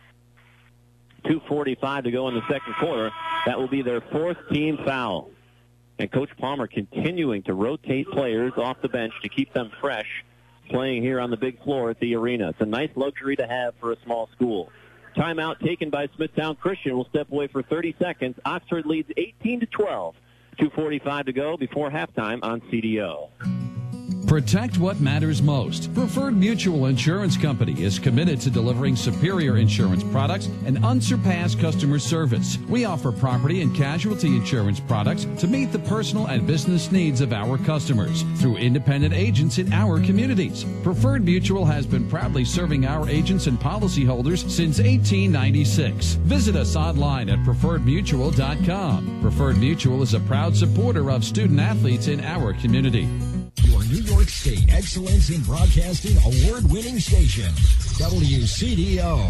2:45 to go in the second quarter. That will be their 4th team foul. And Coach Palmer continuing to rotate players off the bench to keep them fresh, playing here on the big floor at the arena. It's a nice luxury to have for a small school. Timeout taken by Smithtown Christian. We'll step away for 30 seconds. Oxford leads 18-12. 2:45 to go before halftime on CDO. Protect what matters most. Preferred Mutual Insurance Company is committed to delivering superior insurance products and unsurpassed customer service. We offer property and casualty insurance products to meet the personal and business needs of our customers through independent agents in our communities. Preferred Mutual has been proudly serving our agents and policyholders since 1896. Visit us online at preferredmutual.com. Preferred Mutual is a proud supporter of student athletes in our community. Your New York State Excellence in Broadcasting award-winning station, WCDO.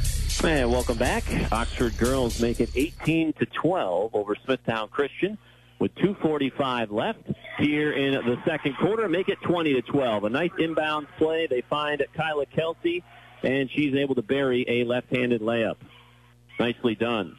And welcome back. Oxford girls make it 18-12 over Smithtown Christian. with 2:45 left here in the second quarter. Make it 20-12. A nice inbound play. They find Kyla Kelsey, and she's able to bury a left-handed layup. Nicely done.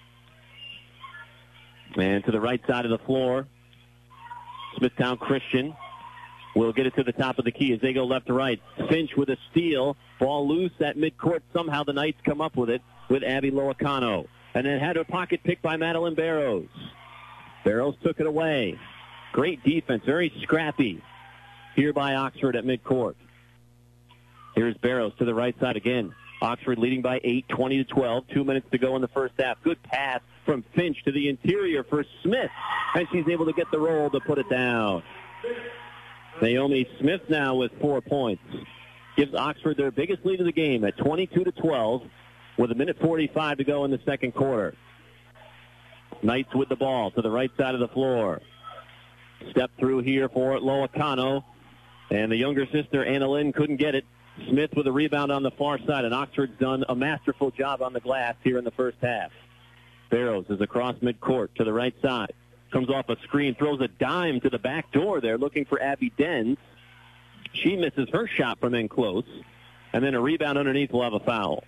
And to the right side of the floor, Smithtown Christian will get it to the top of the key as they go left to right. Finch with a steal. Ball loose at midcourt. Somehow the Knights come up with it with Abby Loacano. And then had her pocket picked by Madeline Barrows. Barrows took it away. Great defense. Very scrappy here by Oxford at midcourt. Here's Barrows to the right side again. Oxford leading by 8, 20-12. 2 minutes to go in the first half. Good pass from Finch to the interior for Smith. And she's able to get the roll to put it down. Naomi Smith now with 4 points. Gives Oxford their biggest lead of the game at 22-12 with 1:45 to go in the second quarter. Knights with the ball to the right side of the floor. Step through here for Loacano. And the younger sister, Anna Lynn, couldn't get it. Smith with a rebound on the far side, and Oxford's done a masterful job on the glass here in the first half. Barrows is across midcourt to the right side. Comes off a screen, throws a dime to the back door there, looking for Abby Dens. She misses her shot from in close. And then a rebound underneath will have a foul.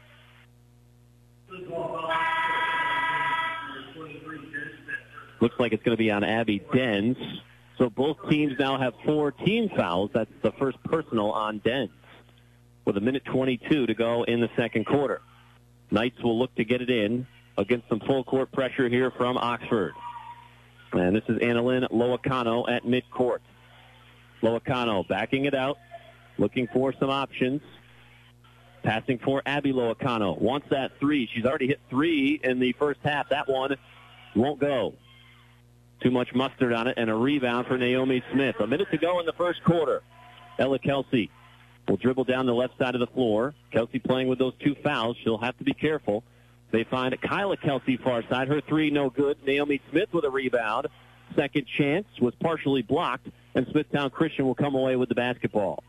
Looks like it's going to be on Abby Dens. So both teams now have 4 team fouls. That's the first personal on Dens. With 1:22 to go in the second quarter. Knights will look to get it in against some full court pressure here from Oxford. And this is Annalyn Loacano at midcourt. Loacano backing it out, looking for some options. Passing for Abby Loacano. Wants that 3. She's already hit 3 in the first half. That one won't go. Too much mustard on it, and a rebound for Naomi Smith. 1 minute to go in the first quarter. Ella Kelsey will dribble down the left side of the floor. Kelsey playing with those 2 fouls. She'll have to be careful. They find Kyla Kelsey far side. Her 3 no good. Naomi Smith with a rebound. Second chance was partially blocked, and Smithtown Christian will come away with the basketball.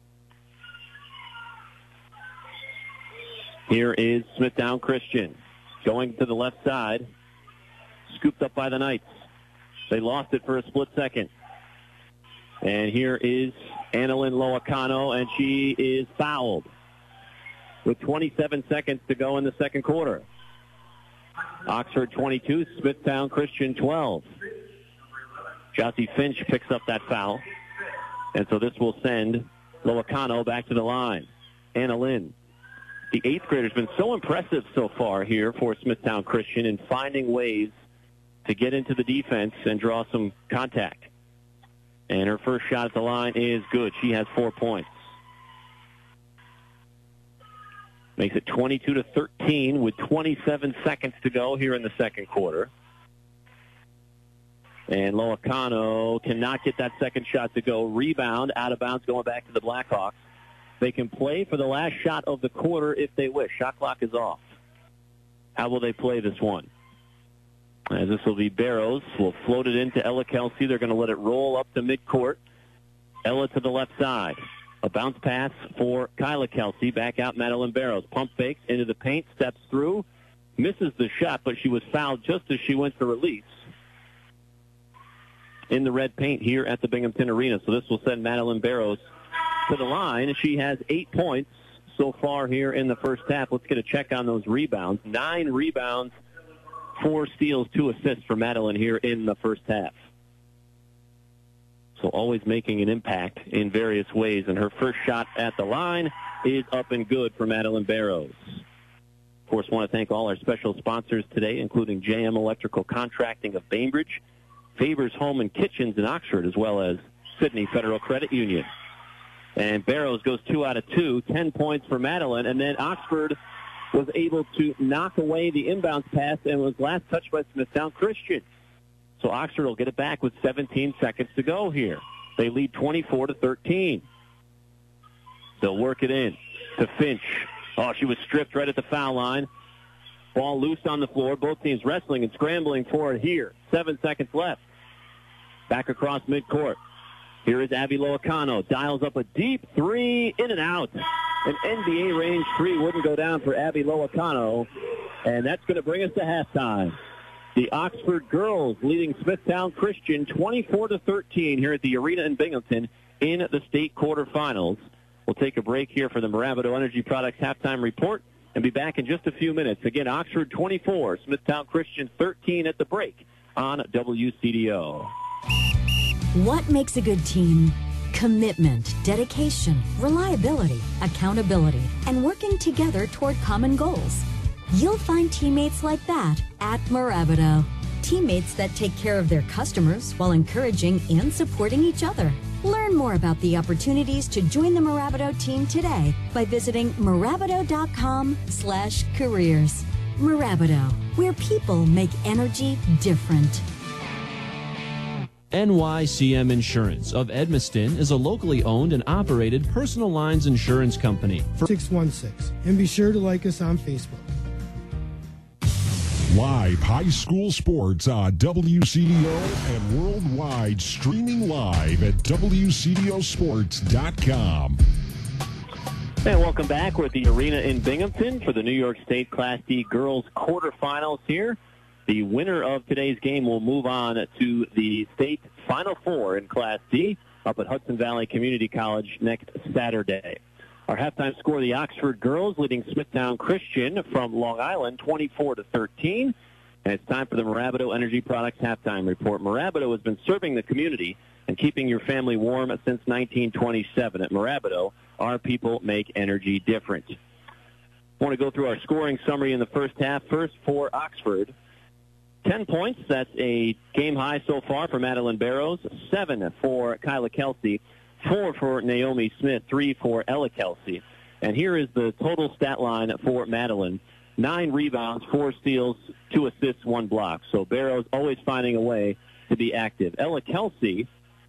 Here is Smithtown Christian going to the left side. Scooped up by the Knights. They lost it for a split second. And here is Annalyn Loacano, and she is fouled with 27 seconds to go in the second quarter. Oxford 22, Smithtown Christian 12. Jossie Finch picks up that foul. And so this will send Loacano back to the line. Annalyn. The 8th grader's been so impressive so far here for Smithtown Christian in finding ways to get into the defense and draw some contact. And her first shot at the line is good. She has 4 points. Makes it 22-13 with 27 seconds to go here in the second quarter. And Loacano cannot get that second shot to go. Rebound, out of bounds, going back to the Blackhawks. They can play for the last shot of the quarter if they wish. Shot clock is off. How will they play this one? As this will be Barrows. Will float it into Ella Kelsey. They're going to let it roll up to midcourt. Ella to the left side. A bounce pass for Kyla Kelsey. Back out Madeline Barrows. Pump fakes into the paint. Steps through. Misses the shot, but she was fouled just as she went to release in the red paint here at the Binghamton Arena. So this will send Madeline Barrows to the line. She has 8 points so far here in the first half. Let's get a check on those rebounds. 9 rebounds, 4 steals, 2 assists for Madeline here in the first half. So always making an impact in various ways. And her first shot at the line is up and good for Madeline Barrows. Of course, want to thank all our special sponsors today, including JM Electrical Contracting of Bainbridge, Faber's Home and Kitchens in Oxford, as well as Sydney Federal Credit Union. And Barrows goes 2 out of 2, 10 points for Madeline. And then Oxford was able to knock away the inbounds pass and was last touched by Smithtown Christian. So Oxford will get it back with 17 seconds to go here. They lead 24-13. They'll work it in to Finch. Oh, she was stripped right at the foul line. Ball loose on the floor. Both teams wrestling and scrambling for it here. 7 seconds left. Back across midcourt. Here is Abby Loacano. Dials up a deep 3, in and out. An NBA range 3 wouldn't go down for Abby Loacano. And that's going to bring us to halftime. The Oxford girls leading Smithtown Christian 24-13 here at the arena in Binghamton in the state quarterfinals. We'll take a break here for the Maravido Energy Products halftime report and be back in just a few minutes. Again, Oxford 24, Smithtown Christian 13 at the break on WCDO. What makes a good team? Commitment, dedication, reliability, accountability, and working together toward common goals. You'll find teammates like that at Maravido. Teammates that take care of their customers while encouraging and supporting each other. Learn more about the opportunities to join the Maravido team today by visiting Maravido.com/careers. Maravido, where people make energy different. NYCM Insurance of Edmiston is a locally owned and operated personal lines insurance company. 616. And be sure to like us on Facebook. Live high school sports on WCDO and worldwide, streaming live at WCDOsports.com. And welcome back. We're at the arena in Binghamton for the New York State Class D girls quarterfinals here. The winner of today's game will move on to the state Final Four in Class D up at Hudson Valley Community College next Saturday. Our halftime score, the Oxford girls leading Smithtown Christian from Long Island 24-13. And it's time for the Maravido Energy Products halftime report. Maravido has been serving the community and keeping your family warm since 1927. At Maravido, our people make energy different. I want to go through our scoring summary in the first half. First for Oxford. 10 points. That's a game high so far for Madeline Barrows. 7 for Kyla Kelsey. 4 for Naomi Smith. 3 for Ella Kelsey. And here is the total stat line for Madeline. 9 rebounds, 4 steals, 2 assists, 1 block. So Barrows always finding a way to be active. Ella Kelsey,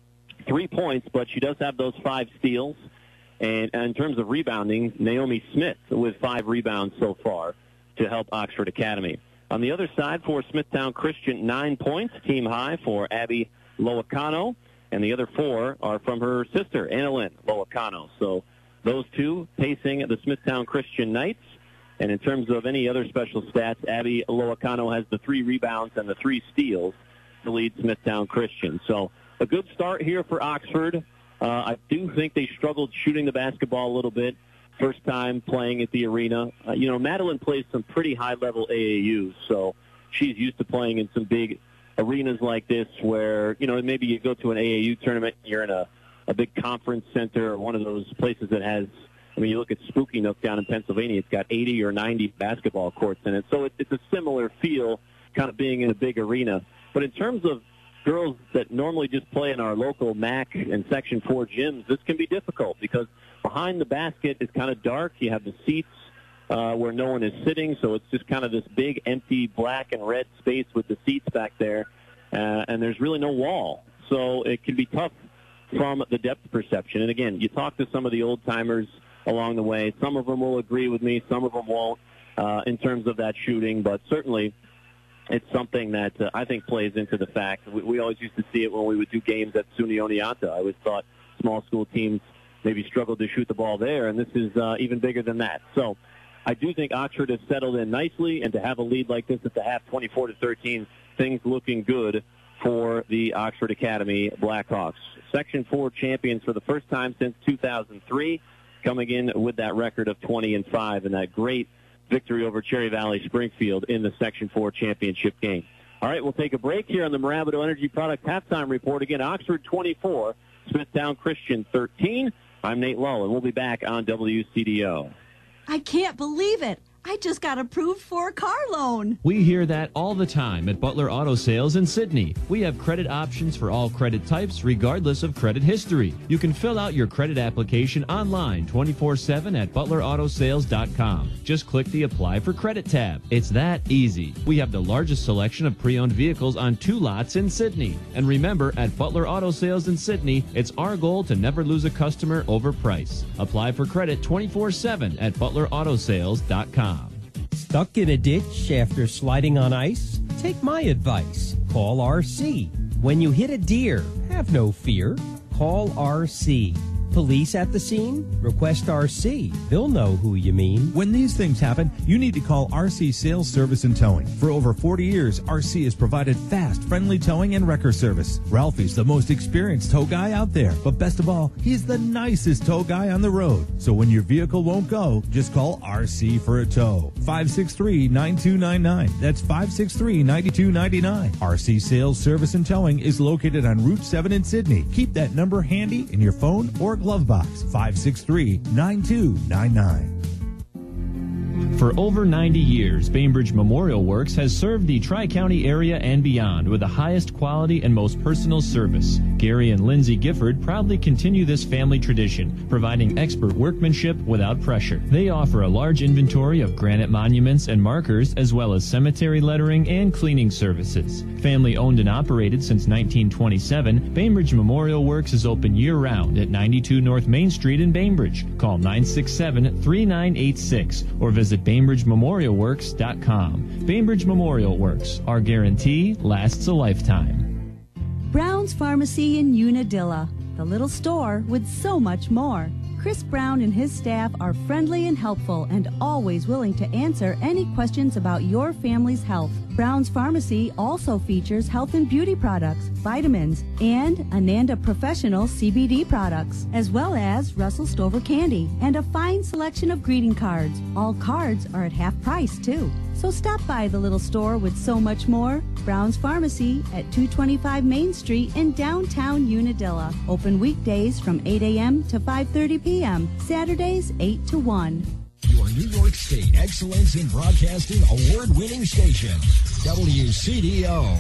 3 points, but she does have those 5 steals. And in terms of rebounding, Naomi Smith with 5 rebounds so far to help Oxford Academy. On the other side for Smithtown Christian, 9 points, team high for Abby Loacano, and the other 4 are from her sister, Annalyn Loacano. So those two pacing the Smithtown Christian Knights. And in terms of any other special stats, Abby Loacano has the 3 rebounds and the 3 steals to lead Smithtown Christian. So a good start here for Oxford. I do think they struggled shooting the basketball a little bit. First time playing at the arena. Madeline plays some pretty high-level AAUs, so she's used to playing in some big arenas like this where, maybe you go to an AAU tournament, you're in a big conference center or one of those places that has, you look at Spooky Nook down in Pennsylvania, it's got 80 or 90 basketball courts in it. So it's a similar feel, kind of being in a big arena. But in terms of girls that normally just play in our local MAC and Section 4 gyms, this can be difficult because behind the basket is kind of dark. You have the seats where no one is sitting, so it's just kind of this big, empty black and red space with the seats back there, and there's really no wall. So it can be tough from the depth perception. And, again, you talk to some of the old-timers along the way. Some of them will agree with me. Some of them won't in terms of that shooting, but certainly it's something that I think plays into the fact. We always used to see it when we would do games at SUNY Oneonta. I always thought small school teams maybe struggled to shoot the ball there, and this is even bigger than that. So I do think Oxford has settled in nicely, and to have a lead like this at the half, 24-13, things looking good for the Oxford Academy Blackhawks. Section 4 champions for the first time since 2003, coming in with that record of 20-5 and that great victory over Cherry Valley Springfield in the Section 4 championship game. All right, we'll take a break here on the Maravido Energy Products halftime report. Again, Oxford 24, Smithtown Christian 13. I'm Nate Lowe, and we'll be back on WCDO. I can't believe it. I just got approved for a car loan. We hear that all the time at Butler Auto Sales in Sydney. We have credit options for all credit types, regardless of credit history. You can fill out your credit application online 24/7 at butlerAutosales.com. Just click the Apply for Credit tab. It's that easy. We have the largest selection of pre-owned vehicles on 2 lots in Sydney. And remember, at Butler Auto Sales in Sydney, it's our goal to never lose a customer over price. Apply for credit 24/7 at butlerAutosales.com. Stuck in a ditch after sliding on ice? Take my advice. Call RC. When you hit a deer, have no fear. Call RC. Police at the scene? Request RC. They'll know who you mean. When these things happen, you need to call RC Sales Service and Towing. For over 40 years, RC has provided fast, friendly towing and wrecker service. Ralphie's the most experienced tow guy out there, but best of all, he's the nicest tow guy on the road. So when your vehicle won't go, just call RC for a tow. 563-9299. That's 563-9299. RC Sales Service and Towing is located on Route 7 in Sydney. Keep that number handy in your phone or glove box. 563-9299. For over 90 years, Bainbridge Memorial Works has served the Tri-County area and beyond with the highest quality and most personal service. Gary and Lindsay Gifford proudly continue this family tradition, providing expert workmanship without pressure. They offer a large inventory of granite monuments and markers, as well as cemetery lettering and cleaning services. Family owned and operated since 1927, Bainbridge Memorial Works is open year-round at 92 North Main Street in Bainbridge. Call 967-3986 or visit BainbridgeMemorialWorks.com. Bainbridge Memorial Works. Our guarantee lasts a lifetime. Brown's Pharmacy in Unadilla, the little store with so much more. Chris Brown and his staff are friendly and helpful and always willing to answer any questions about your family's health. Brown's Pharmacy also features health and beauty products, vitamins, and Ananda Professional CBD products, as well as Russell Stover candy and a fine selection of greeting cards. All cards are at half price, too. So stop by the little store with so much more. Brown's Pharmacy at 225 Main Street in downtown Unadilla. Open weekdays from 8 a.m. to 5:30 p.m. Saturdays 8 to 1. Your New York State Excellence in Broadcasting award-winning station, WCDO.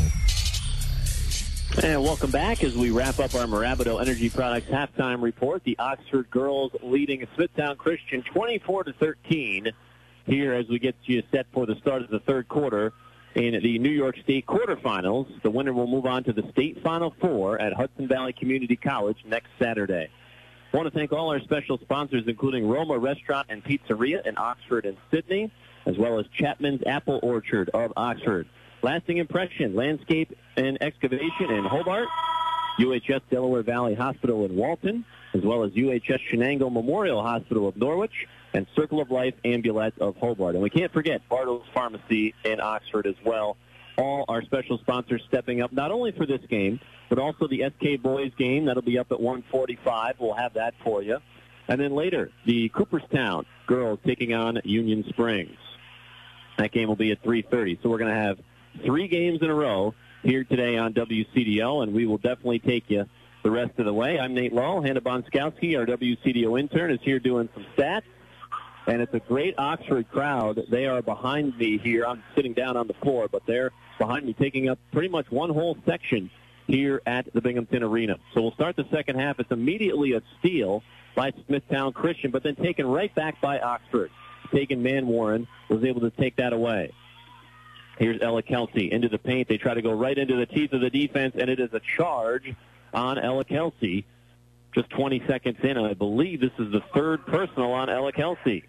And welcome back as we wrap up our Mirabito Energy Products halftime report. The Oxford girls leading Smithtown Christian 24-13 here as we get you set for the start of the third quarter in the New York State quarterfinals. The winner will move on to the state Final Four at Hudson Valley Community College next Saturday. I want to thank all our special sponsors, including Roma Restaurant and Pizzeria in Oxford and Sydney, as well as Chapman's Apple Orchard of Oxford. Lasting Impression, Landscape and Excavation in Hobart, UHS Delaware Valley Hospital in Walton, as well as UHS Shenango Memorial Hospital of Norwich, and Circle of Life Ambulance of Hobart. And we can't forget Bartles Pharmacy in Oxford as well. All our special sponsors stepping up, not only for this game, but also the SK Boys game. That'll be up at 1:45. We'll have that for you. And then later, the Cooperstown girls taking on Union Springs. That game will be at 3:30. So we're going to have 3 games in a row here today on WCDO, and we will definitely take you the rest of the way. I'm Nate Lowe. Hannah Bonskowski, our WCDO intern, is here doing some stats. And it's a great Oxford crowd. They are behind me here. I'm sitting down on the floor, but they're behind me taking up pretty much one whole section here at the Binghamton Arena. So we'll start the second half. It's immediately a steal by Smithtown Christian, but then taken right back by Oxford. Tegan Manwarren was able to take that away. Here's Ella Kelsey into the paint. They try to go right into the teeth of the defense, and it is a charge on Ella Kelsey. Just 20 seconds in, and I believe this is the third personal on Ella Kelsey.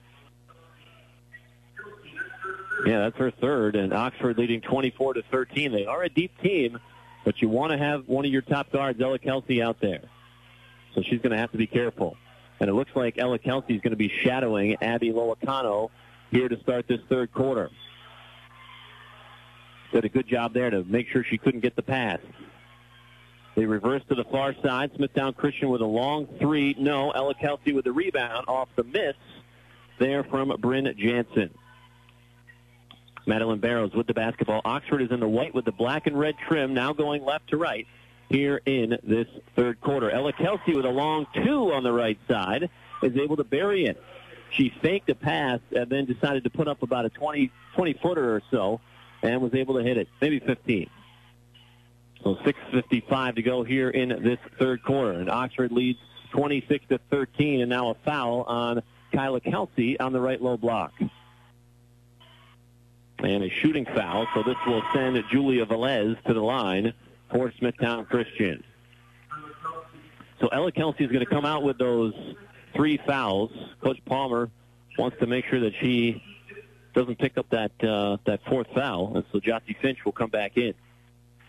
Yeah, that's her third, and Oxford leading 24-13. They are a deep team, but you want to have one of your top guards, Ella Kelsey, out there. So she's going to have to be careful. And it looks like Ella Kelsey is going to be shadowing Abby Loacano here to start this third quarter. Did a good job there to make sure she couldn't get the pass. They reverse to the far side. Smithtown Christian with a long three. No, Ella Kelsey with the rebound off the miss there from Bryn Jansen. Madeline Barrows with the basketball. Oxford is in the white with the black and red trim, now going left to right here in this third quarter. Ella Kelsey with a long 2 on the right side is able to bury it. She faked a pass and then decided to put up about a 20-footer or so and was able to hit it, maybe 15. So 6:55 to go here in this third quarter. And Oxford leads 26-13, and now a foul on Kyla Kelsey on the right low block. And a shooting foul, so this will send Julia Velez to the line for Smithtown Christian. So Ella Kelsey is going to come out with those 3 fouls. Coach Palmer wants to make sure that she doesn't pick up that 4th foul, and so Jossie Finch will come back in.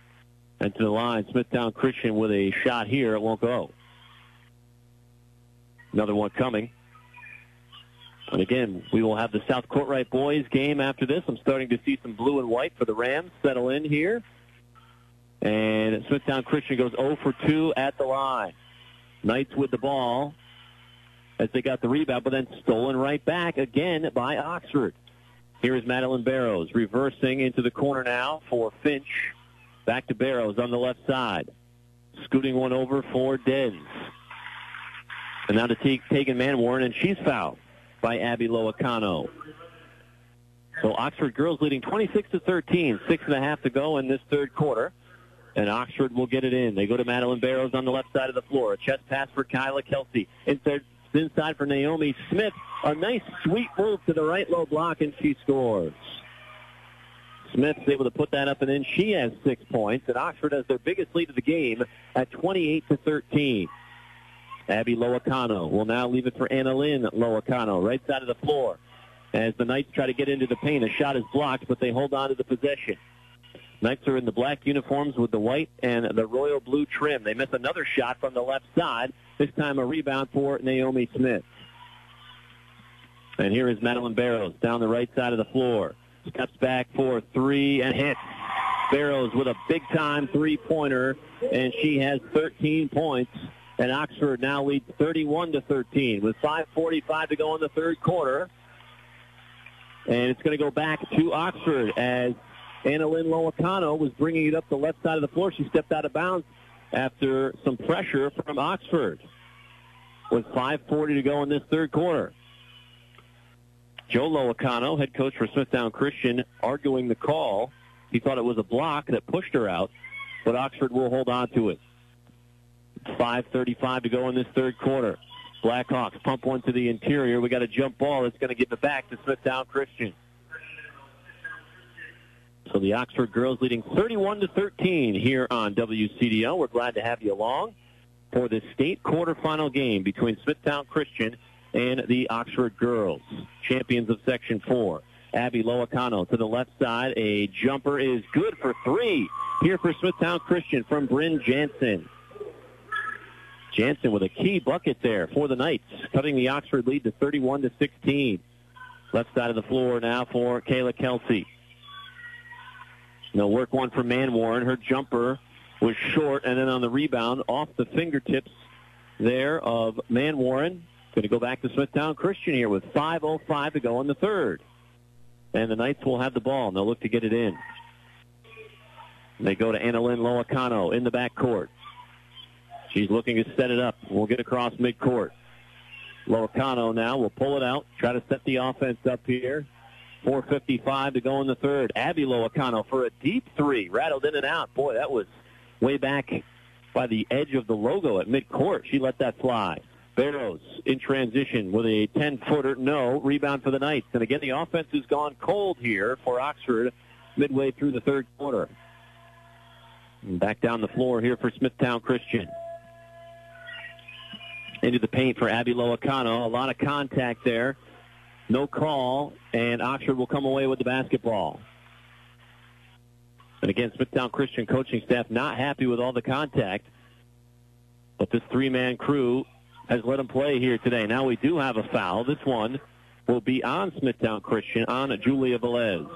And to the line, Smithtown Christian with a shot here. It won't go. Another one coming. And again, we will have the South Courtright boys game after this. I'm starting to see some blue and white for the Rams settle in here. And Smithtown Christian goes 0 for 2 at the line. Knights with the ball as they got the rebound, but then stolen right back again by Oxford. Here is Madeline Barrows reversing into the corner now for Finch. Back to Barrows on the left side. Scooting one over for Dens. And now to Tegan Manwarren, and she's fouled by Abby Loacano. So Oxford girls leading 26-13, 6.5 to go in this third quarter. And Oxford will get it in. They go to Madeline Barrows on the left side of the floor. A chest pass for Kyla Kelsey. Inside for Naomi Smith. A nice sweet move to the right low block, and she scores. Smith's able to put that up and in. She has 6 points, and Oxford has their biggest lead of the game at 28-13. Abby Loacano will now leave it for Anna Lynn Loacano, right side of the floor. As the Knights try to get into the paint, a shot is blocked, but they hold on to the possession. Knights are in the black uniforms with the white and the royal blue trim. They miss another shot from the left side, this time a rebound for Naomi Smith. And here is Madeline Barrows down the right side of the floor. Steps back for three and hits. Barrows with a big-time three-pointer, and she has 13 points. And Oxford now leads 31-13 with 5:45 to go in the third quarter. And it's going to go back to Oxford as Anna Lynn Loacano was bringing it up the left side of the floor. She stepped out of bounds after some pressure from Oxford with 5:40 to go in this third quarter. Joe Loacano, head coach for Smithtown Christian, arguing the call. He thought it was a block that pushed her out, but Oxford will hold on to it. 5:35 to go in this third quarter. Blackhawks pump one to the interior. We got a jump ball that's going to give it back to Smithtown Christian. So the Oxford girls leading 31-13 here on WCDO. We're glad to have you along for the state quarterfinal game between Smithtown Christian and the Oxford girls, champions of Section 4. Abby Loacano to the left side. A jumper is good for three here for Smithtown Christian from Bryn Jansen. Jansen with a key bucket there for the Knights, cutting the Oxford lead to 31-16. Left side of the floor now for Kayla Kelsey. They'll work one for Manwarren. Her jumper was short, and then on the rebound, off the fingertips there of Manwarren. Going to go back to Smithtown Christian here with 5:05 to go in the third. And the Knights will have the ball, and they'll look to get it in. They go to Anna Lynn Loacano in the backcourt. She's looking to set it up. We'll get across midcourt. Loacano now will pull it out, try to set the offense up here. 4:55 to go in the third. Abby Loacano for a deep three. Rattled in and out. Boy, that was way back by the edge of the logo at midcourt. She let that fly. Barrows in transition with a 10-footer. No. Rebound for the Knights. And again, the offense has gone cold here for Oxford midway through the third quarter. And back down the floor here for Smithtown Christian. Into the paint for Abby Loacano. A lot of contact there. No call, and Oxford will come away with the basketball. And again, Smithtown Christian coaching staff not happy with all the contact, but this three-man crew has let them play here today. Now we do have a foul. This one will be on Smithtown Christian, on Julia Velez.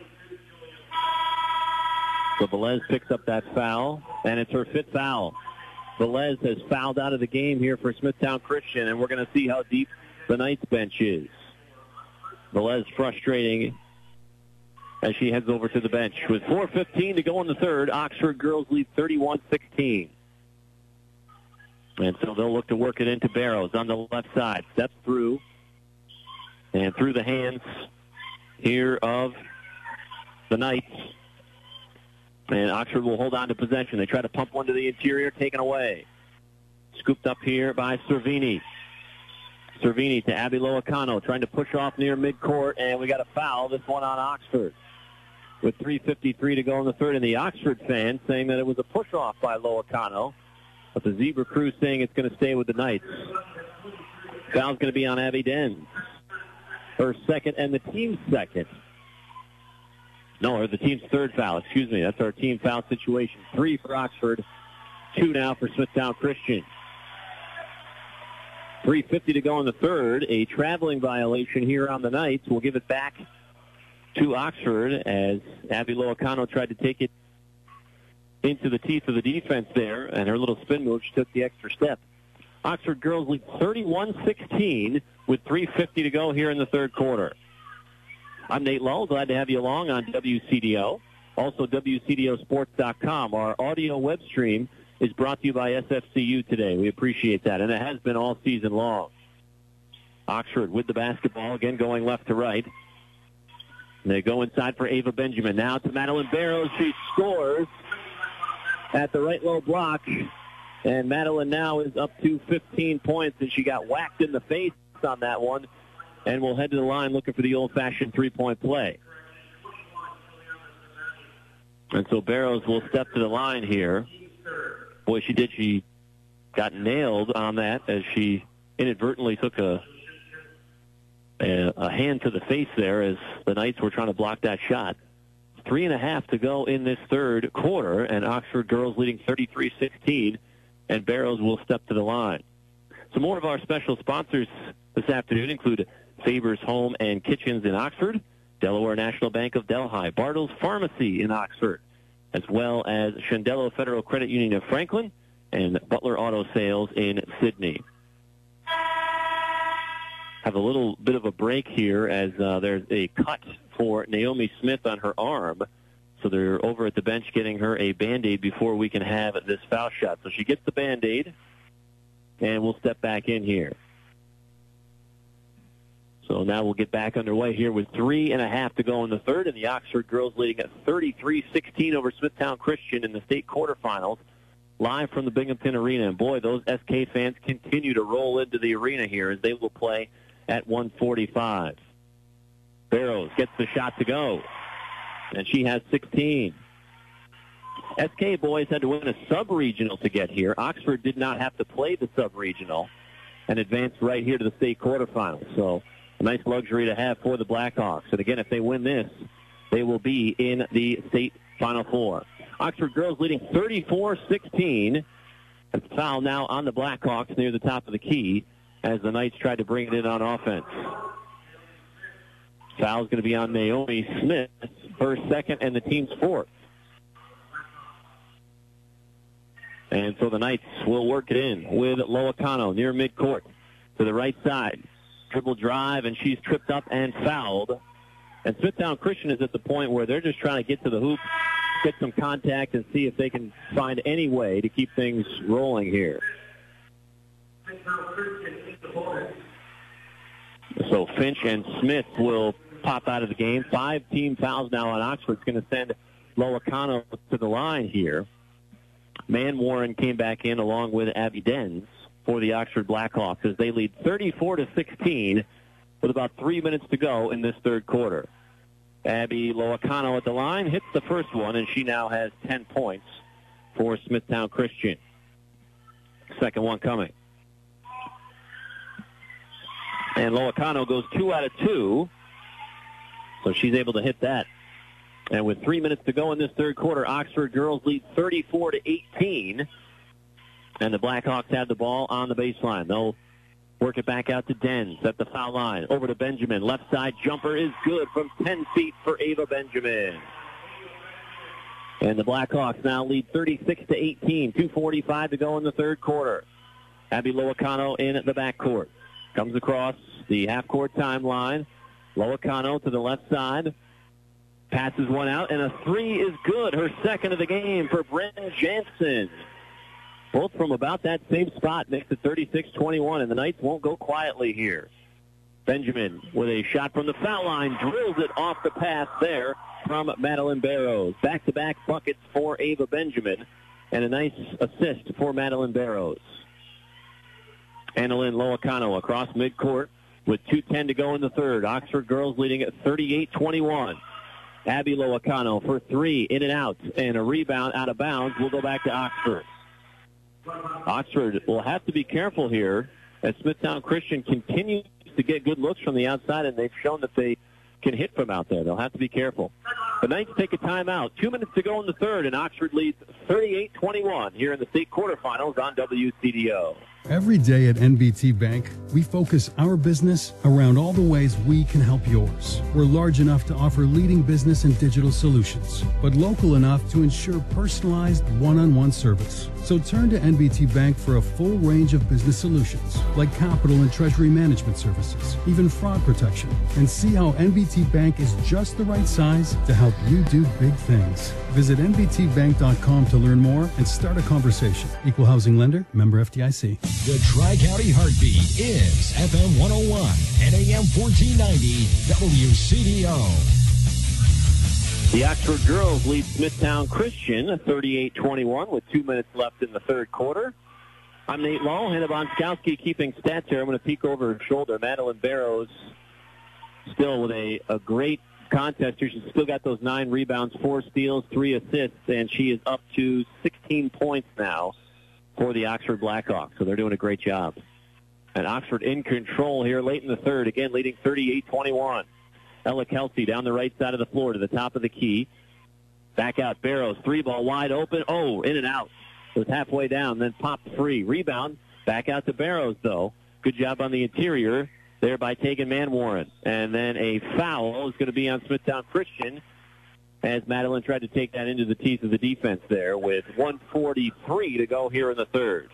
So Velez picks up that foul, and it's her fifth foul. Velez has fouled out of the game here for Smithtown Christian, and we're going to see how deep the Knights bench is. Velez frustrating as she heads over to the bench. With 4:15 to go in the third, Oxford girls lead 31-16. And so they'll look to work it into Barrows on the left side. Steps through and through the hands here of the Knights. And Oxford will hold on to possession. They try to pump one to the interior, taken away. Scooped up here by Cervini. Cervini to Abby Loacano, trying to push off near midcourt, and we got a foul, this one on Oxford. With 3:53 to go in the third, and the Oxford fans saying that it was a push-off by Loacano, but the Zebra crew saying it's going to stay with the Knights. Foul's going to be on Abby Dens. Her second and the team's second. No, or the team's third foul, excuse me. That's our team foul situation. 3 for Oxford, 2 now for Smithtown Christian. 3:50 to go in the third. A traveling violation here on the Knights. We'll give it back to Oxford as Abby Loacano tried to take it into the teeth of the defense there, and her little spin move, she took the extra step. Oxford girls lead 31-16 with 3:50 to go here in the third quarter. I'm Nate Lull, glad to have you along on WCDO. Also, WCDOsports.com. Our audio web stream is brought to you by SFCU today. We appreciate that, and it has been all season long. Oxford with the basketball, again going left to right. And they go inside for Ava Benjamin. Now to Madeline Barrows. She scores at the right low block. And Madeline now is up to 15 points, and she got whacked in the face on that one. And we'll head to the line looking for the old-fashioned three-point play. And so Barrows will step to the line here. Boy, she did. She got nailed on that as she inadvertently took a hand to the face there as the Knights were trying to block that shot. 3.5 to go in this third quarter, and Oxford girls leading 33-16, and Barrows will step to the line. Some more of our special sponsors this afternoon include Faber's Home and Kitchens in Oxford, Delaware National Bank of Delhi, Bartles Pharmacy in Oxford, as well as Shendello Federal Credit Union of Franklin and Butler Auto Sales in Sydney. Have a little bit of a break here as there's a cut for Naomi Smith on her arm. So they're over at the bench getting her a Band-Aid before we can have this foul shot. So she gets the Band-Aid, and we'll step back in here. So now we'll get back underway here with 3.5 to go in the third, and the Oxford girls leading at 33-16 over Smithtown Christian in the state quarterfinals, live from the Binghamton Arena. And boy, those SK fans continue to roll into the arena here as they will play at 1:45. Barrows gets the shot to go, and she has 16. SK boys had to win a sub-regional to get here. Oxford did not have to play the sub-regional and advanced right here to the state quarterfinals. So a nice luxury to have for the Blackhawks. And again, if they win this, they will be in the state Final Four. Oxford girls leading 34-16. And foul now on the Blackhawks near the top of the key as the Knights tried to bring it in on offense. Foul's going to be on Naomi Smith, her second and the team's fourth. And so the Knights will work it in with Loacano near midcourt to the right side. Dribble drive, and she's tripped up and fouled. And Smithtown Christian is at the point where they're just trying to get to the hoop, get some contact, and see if they can find any way to keep things rolling here. So Finch and Smith will pop out of the game. 5 team fouls now on Oxford. It's going to send Loacano to the line here. Man Warren came back in along with Abby Denz for the Oxford Blackhawks as they lead 34-16 with about 3 minutes to go in this third quarter. Abby Loacano at the line hits the first one, and she now has 10 points for Smithtown Christian. Second one coming. And Loacano goes 2 out of 2, so she's able to hit that. And with 3 minutes to go in this third quarter, Oxford girls lead 34-18. And the Blackhawks have the ball on the baseline. They'll work it back out to Denz at the foul line. Over to Benjamin. Left side jumper is good from 10 feet for Ava Benjamin. And the Blackhawks now lead 36-18. 2:45 to go in the third quarter. Abby Loacano in the backcourt. Comes across the half-court timeline. Loacano to the left side. Passes one out, and a three is good. Her second of the game for Bryn Jansen. Both from about that same spot makes it 36-21, and the Knights won't go quietly here. Benjamin with a shot from the foul line, drills it off the pass there from Madeline Barrows. Back-to-back buckets for Ava Benjamin, and a nice assist for Madeline Barrows. Annalyn Loacano across midcourt with 2:10 to go in the third. Oxford girls leading at 38-21. Abby Loacano for three, in and out, and a rebound out of bounds. We'll go back to Oxford. Oxford will have to be careful here as Smithtown Christian continues to get good looks from the outside, and they've shown that they can hit from out there. They'll have to be careful. The Knights take a timeout. 2 minutes to go in the third, and Oxford leads 38-21 here in the state quarterfinals on WCDO. Every day at NBT Bank, we focus our business around all the ways we can help yours. We're large enough to offer leading business and digital solutions, but local enough to ensure personalized one-on-one service. So turn to NBT Bank for a full range of business solutions, like capital and treasury management services, even fraud protection, and see how NBT Bank is just the right size to help you do big things. Visit nbtbank.com to learn more and start a conversation. Equal housing lender, member FDIC. The Tri-County Heartbeat is FM 101 and AM 1490 WCDO. The Oxford girls lead Smithtown Christian 38-21 with 2 minutes left in the third quarter. I'm Nate Lowe. Hannah Bonskowski keeping stats here. I'm going to peek over her shoulder. Madeline Barrows still with a great contest here. She's still got those 9 rebounds, 4 steals, 3 assists, and she is up to 16 points now for the Oxford Blackhawks. So they're doing a great job. And Oxford in control here late in the third, again leading 38-21. Ella Kelsey down the right side of the floor to the top of the key. Back out Barrows, 3-ball wide open. Oh, in and out. It was halfway down, then popped free. Rebound, back out to Barrows, though. Good job on the interior there by Tegan Manwaring. And then a foul is going to be on Smithtown Christian as Madeline tried to take that into the teeth of the defense there with 1:43 to go here in the third.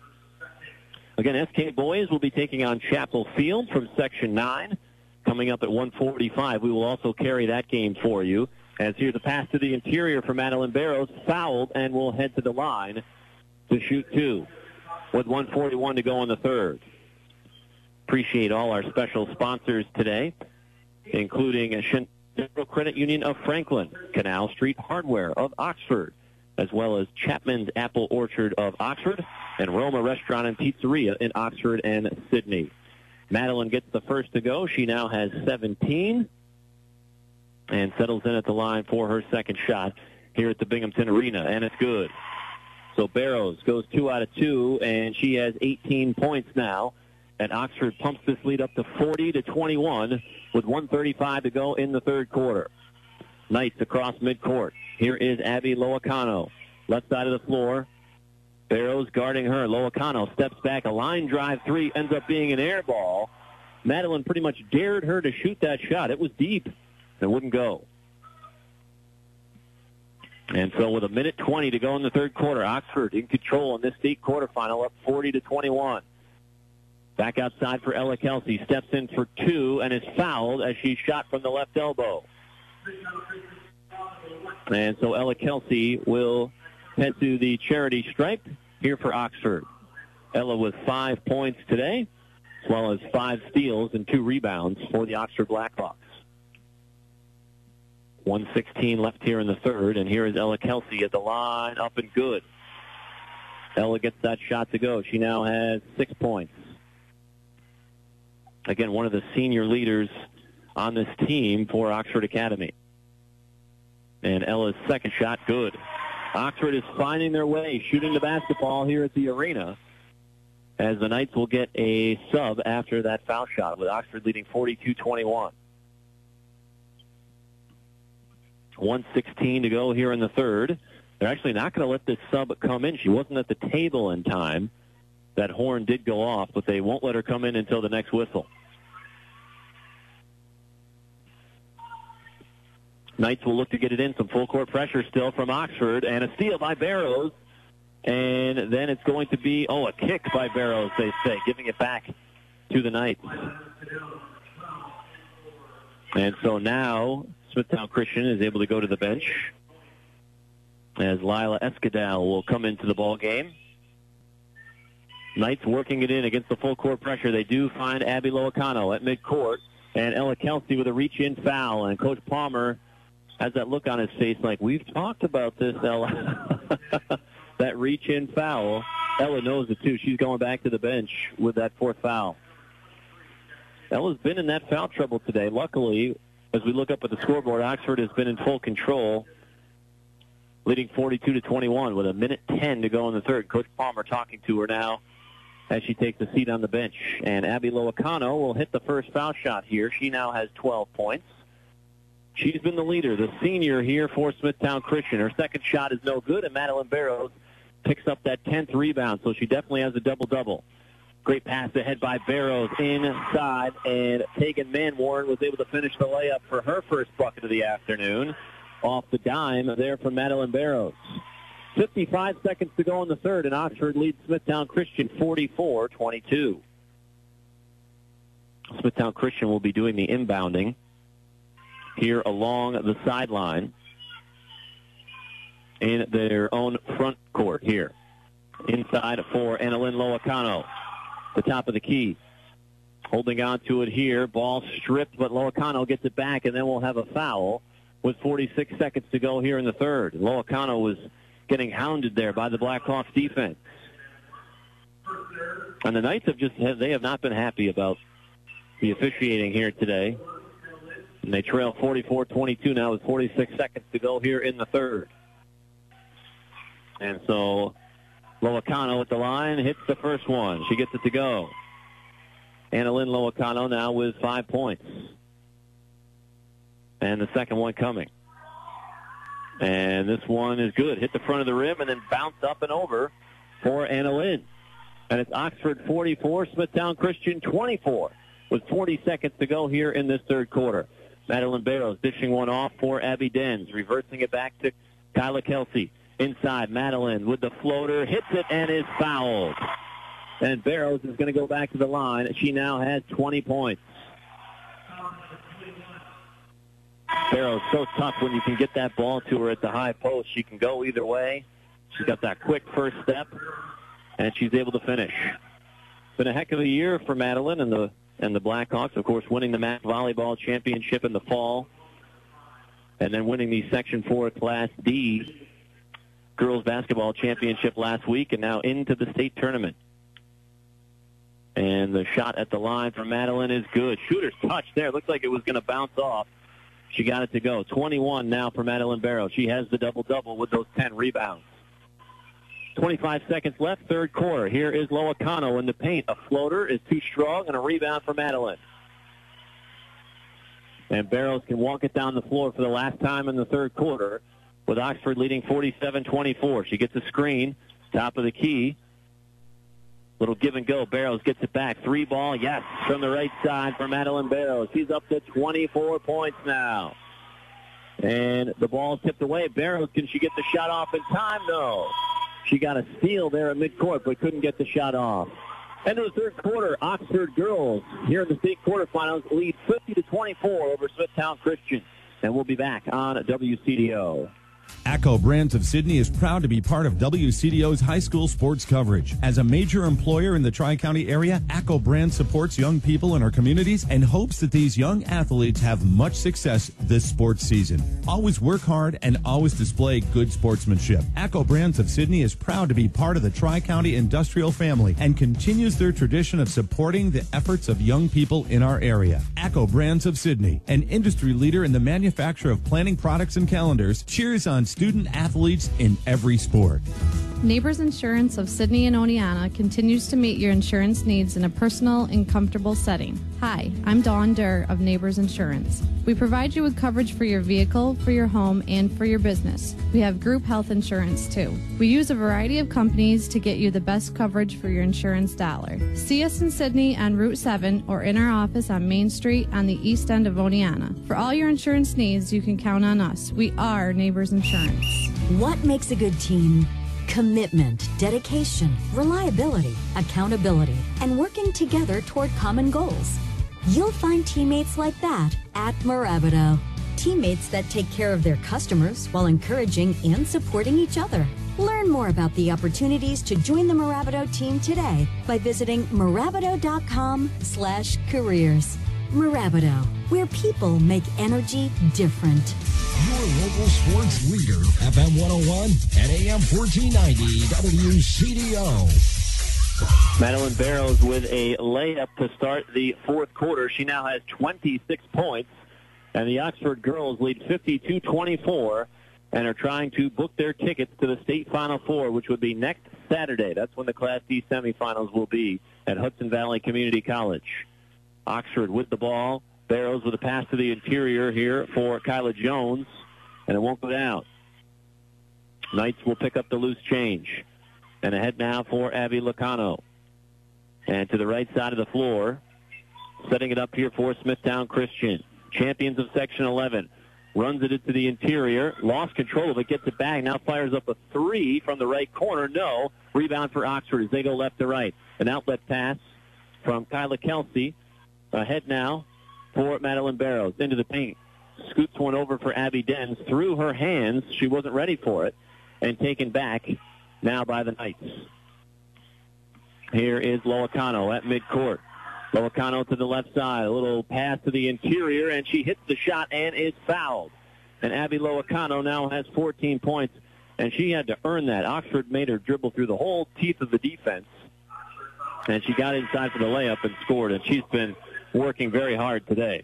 Again, SK Boys will be taking on Chapel Field from Section 9. Coming up at 1:45, we will also carry that game for you. As here's a pass to the interior for Madeline Barrows, fouled, and will head to the line to shoot 2 with 1:41 to go in the third. Appreciate all our special sponsors today, including Shendero Credit Union of Franklin, Canal Street Hardware of Oxford, as well as Chapman's Apple Orchard of Oxford, and Roma Restaurant and Pizzeria in Oxford and Sydney. Madeline gets the first to go. She now has 17 and settles in at the line for her second shot here at the Binghamton Arena, and it's good. So Barrows goes 2 out of 2, and she has 18 points now. And Oxford pumps this lead up to 40-21 with 1:35 to go in the third quarter. Knights across midcourt. Here is Abby Loacano, left side of the floor. Barrows guarding her. Loacano steps back. A line drive 3 ends up being an air ball. Madeline pretty much dared her to shoot that shot. It was deep. It wouldn't go. And so with 1:20 to go in the third quarter, Oxford in control in this state quarterfinal, up 40-21. Back outside for Ella Kelsey. Steps in for 2 and is fouled as she shot from the left elbow. And so Ella Kelsey will head to the charity stripe here for Oxford. Ella with 5 points today, as well as 5 steals and 2 rebounds for the Oxford Blackhawks. 1:16 left here in the third, and here is Ella Kelsey at the line, up and good. Ella gets that shot to go. She now has 6 points. Again, one of the senior leaders on this team for Oxford Academy. And Ella's second shot, good. Oxford is finding their way, shooting the basketball here at the arena, as the Knights will get a sub after that foul shot, with Oxford leading 42-21. 1:16 to go here in the third. They're actually not going to let this sub come in. She wasn't at the table in time. That horn did go off, but they won't let her come in until the next whistle. Knights will look to get it in. Some full court pressure still from Oxford, and a steal by Barrows. And then it's going to be, a kick by Barrows, they say, giving it back to the Knights. And so now Smithtown Christian is able to go to the bench as Lila Escadal will come into the ball game. Knights working it in against the full court pressure. They do find Abby Loacano at midcourt, and Ella Kelsey with a reach-in foul. And Coach Palmer has that look on his face like, we've talked about this, Ella. That reach-in foul. Ella knows it, too. She's going back to the bench with that 4th foul. Ella's been in that foul trouble today. Luckily, as we look up at the scoreboard, Oxford has been in full control, leading 42-21 with 1:10 to go in the third. Coach Palmer talking to her now as she takes a seat on the bench. And Abby Loacano will hit the first foul shot here. She now has 12 points. She's been the leader, the senior here for Smithtown Christian. Her second shot is no good, and Madeline Barrows picks up that 10th rebound, so she definitely has a double-double. Great pass ahead by Barrows inside, and Tegan Manwarren was able to finish the layup for her first bucket of the afternoon off the dime there from Madeline Barrows. 55 seconds to go in the third, and Oxford leads Smithtown Christian 44-22. Smithtown Christian will be doing the inbounding here along the sideline in their own front court here. Inside for Annalyn Loacano. The top of the key. Holding on to it here. Ball stripped, but Loacano gets it back, and then we'll have a foul with 46 seconds to go here in the third. Loacano was getting hounded there by the Blackhawks defense. And the Knights they have not been happy about the officiating here today. And they trail 44-22 now with 46 seconds to go here in the third. And so Loacano at the line hits the first one. She gets it to go. Annalyn Loacano now with 5 points. And the second one coming. And this one is good. Hit the front of the rim and then bounced up and over for Annalyn. And it's Oxford 44, Smithtown Christian 24 with 40 seconds to go here in this third quarter. Madeline Barrows dishing one off for Abby Dens, reversing it back to Kyla Kelsey. Inside, Madeline with the floater, hits it and is fouled. And Barrows is going to go back to the line. She now has 20 points. Barrows so tough when you can get that ball to her at the high post. She can go either way. She's got that quick first step, and she's able to finish. Been a heck of a year for Madeline and the Blackhawks, of course, winning the MAC Volleyball Championship in the fall, and then winning the Section 4 Class D Girls Basketball Championship last week, and now into the state tournament. And the shot at the line for Madeline is good. Shooter's touch there. Looks like it was going to bounce off. She got it to go. 21 now for Madeline Barrows. She has the double-double with those 10 rebounds. 25 seconds left, third quarter. Here is Loacano in the paint. A floater is too strong, and a rebound for Madeline. And Barrows can walk it down the floor for the last time in the third quarter, with Oxford leading 47-24. She gets a screen, top of the key. Little give and go. Barrows gets it back. Three ball, yes, from the right side for Madeline Barrows. She's up to 24 points now. And the ball tipped away. Barrows, can she get the shot off in time? No. She got a steal there at midcourt, but couldn't get the shot off. End of the third quarter, Oxford girls here in the state quarterfinals lead 50-24 over Smithtown Christian. And we'll be back on WCDO. ACCO Brands of Sydney is proud to be part of WCDO's high school sports coverage. As a major employer in the Tri-County area, ACCO Brands supports young people in our communities and hopes that these young athletes have much success this sports season. Always work hard and always display good sportsmanship. ACCO Brands of Sydney is proud to be part of the Tri-County industrial family and continues their tradition of supporting the efforts of young people in our area. ACCO Brands of Sydney, an industry leader in the manufacture of planning products and calendars, cheers on student athletes in every sport. Neighbors Insurance of Sydney and Oneonta continues to meet your insurance needs in a personal and comfortable setting. Hi, I'm Dawn Durr of Neighbors Insurance. We provide you with coverage for your vehicle, for your home, and for your business. We have group health insurance too. We use a variety of companies to get you the best coverage for your insurance dollar. See us in Sydney on Route 7 or in our office on Main Street on the east end of Oneonta. For all your insurance needs, you can count on us. We are Neighbors Insurance. What makes a good team? Commitment, dedication, reliability, accountability, and working together toward common goals. You'll find teammates like that at Mirabito. Teammates that take care of their customers while encouraging and supporting each other. Learn more about the opportunities to join the Mirabito team today by visiting Mirabito.com/careers. Mirabito, where people make energy different. Your local sports leader, FM 101 and AM 1490 WCDO. Madeline Barrows with a layup to start the fourth quarter. She now has 26 points, and the Oxford girls lead 52-24 and are trying to book their tickets to the state Final Four, which would be next Saturday. That's when the Class D semifinals will be at Hudson Valley Community College. Oxford with the ball. Barrows with a pass to the interior here for Kyla Jones, and it won't go down. Knights will pick up the loose change. And ahead now for Abby Locano. And to the right side of the floor, setting it up here for Smithtown Christian. Champions of Section 11. Runs it into the interior. Lost control of it. Gets it back. Now fires up a three from the right corner. No. Rebound for Oxford as they go left to right. An outlet pass from Kyla Kelsey. Ahead now for Madeline Barrows. Into the paint. Scoots one over for Abby Dens. Through her hands. She wasn't ready for it. And taken back now by the Knights. Here is Loacano at midcourt. Loacano to the left side. A little pass to the interior, and she hits the shot and is fouled. And Abby Loacano now has 14 points, and she had to earn that. Oxford made her dribble through the whole teeth of the defense, and she got inside for the layup and scored, and she's been working very hard today.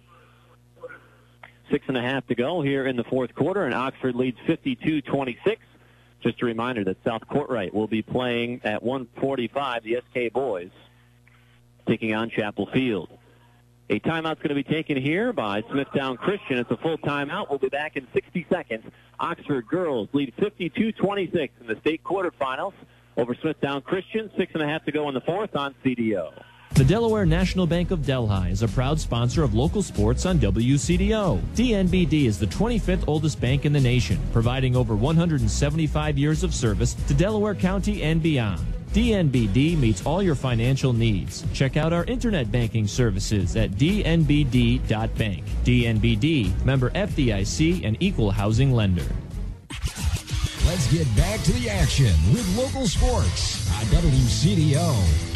6.5 to go here in the fourth quarter, and Oxford leads 52-26. Just a reminder that South Courtright will be playing at 1:45, the SK boys, taking on Chapel Field. A timeout's going to be taken here by Smithtown Christian. It's a full timeout. We'll be back in 60 seconds. Oxford girls lead 52-26 in the state quarterfinals over Smithtown Christian. 6.5 to go in the fourth on CDO. The Delaware National Bank of Delhi is a proud sponsor of local sports on WCDO. DNBD is the 25th oldest bank in the nation, providing over 175 years of service to Delaware County and beyond. DNBD meets all your financial needs. Check out our internet banking services at dnbd.bank. DNBD, member FDIC, and equal housing lender. Let's get back to the action with local sports on WCDO.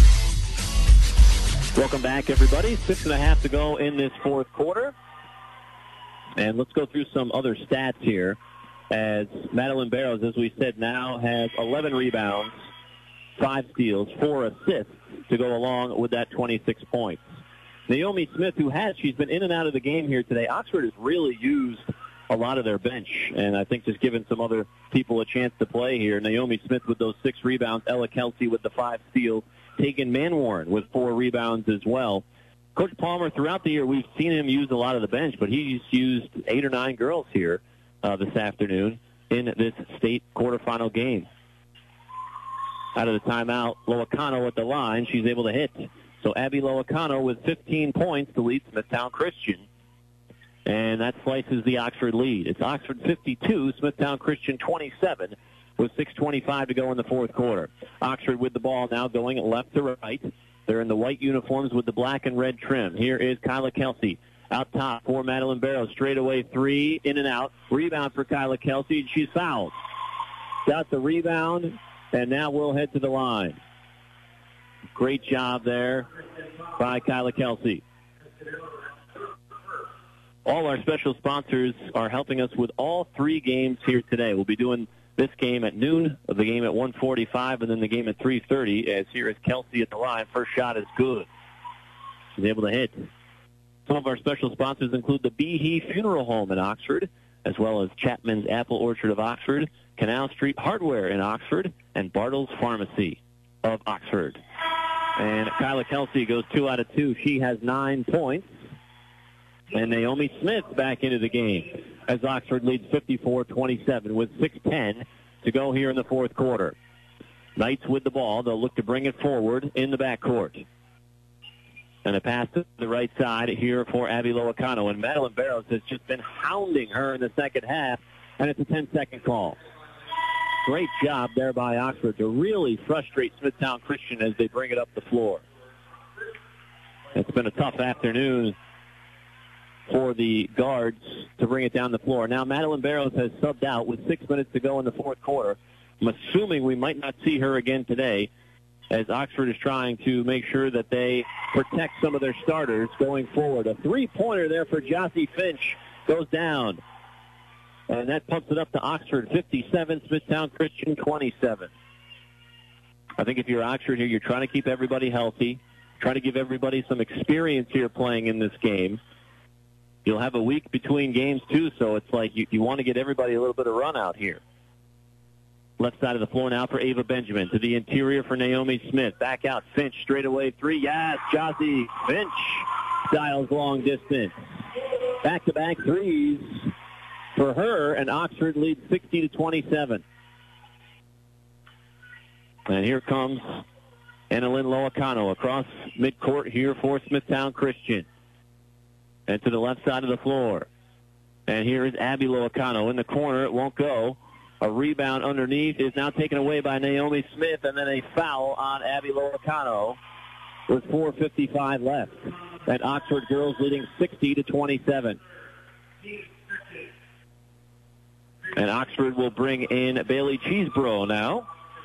Welcome back, everybody. 6.5 to go in this fourth quarter. And let's go through some other stats here, as Madeline Barrows, as we said, now has 11 rebounds, 5 steals, 4 assists to go along with that 26 points. Naomi Smith, she's been in and out of the game here today. Oxford has really used a lot of their bench, and I think just giving some other people a chance to play here. Naomi Smith with those 6 rebounds, Ella Kelsey with the 5 steals, Tegan Manwarren with 4 rebounds as well. Coach Palmer, throughout the year, we've seen him use a lot of the bench, but he's used 8 or 9 girls here this afternoon in this state quarterfinal game. Out of the timeout, Loacano at the line. She's able to hit. So Abby Loacano with 15 points to lead Smithtown Christian. And that slices the Oxford lead. It's Oxford 52, Smithtown Christian 27, with 6:25 to go in the fourth quarter. Oxford with the ball now going left to right. They're in the white uniforms with the black and red trim. Here is Kyla Kelsey out top for Madeline Barrows. Straightaway 3, in and out. Rebound for Kyla Kelsey, and she's fouled. Got the rebound, and now we'll head to the line. Great job there by Kyla Kelsey. All our special sponsors are helping us with all 3 games here today. We'll be doing this game at noon, the game at 1:45, and then the game at 3:30, as here is Kelsey at the line. First shot is good. She's able to hit. Some of our special sponsors include the Behe Funeral Home in Oxford, as well as Chapman's Apple Orchard of Oxford, Canal Street Hardware in Oxford, and Bartles Pharmacy of Oxford. And Kyla Kelsey goes 2 out of 2. She has 9 points. And Naomi Smith back into the game as Oxford leads 54-27 with 6:10 to go here in the fourth quarter. Knights with the ball. They'll look to bring it forward in the backcourt. And a pass to the right side here for Abby Loacano. And Madeline Barrows has just been hounding her in the second half, and it's a 10-second call. Great job there by Oxford to really frustrate Smithtown Christian as they bring it up the floor. It's been a tough afternoon for the guards to bring it down the floor. Now Madeline Barrows has subbed out with 6 minutes to go in the fourth quarter. I'm assuming we might not see her again today, as Oxford is trying to make sure that they protect some of their starters going forward. A 3-pointer there for Jossie Finch goes down. And that pumps it up to Oxford 57, Smithtown Christian 27. I think if you're Oxford here, you're trying to keep everybody healthy, trying to give everybody some experience here playing in this game. You'll have a week between games, too, so it's like you want to get everybody a little bit of run out here. Left side of the floor now for Ava Benjamin. To the interior for Naomi Smith. Back out, Finch, straightaway 3. Yes, Jossie Finch dials long distance. Back-to-back threes for her, and Oxford leads 60-27. And here comes Annalyn Loacano across midcourt here for Smithtown Christian. And to the left side of the floor. And here is Abby Loacano in the corner. It won't go. A rebound underneath is now taken away by Naomi Smith, and then a foul on Abby Loacano with 4:55 left. And Oxford girls leading 60-27. And Oxford will bring in Bailey Cheesebro now.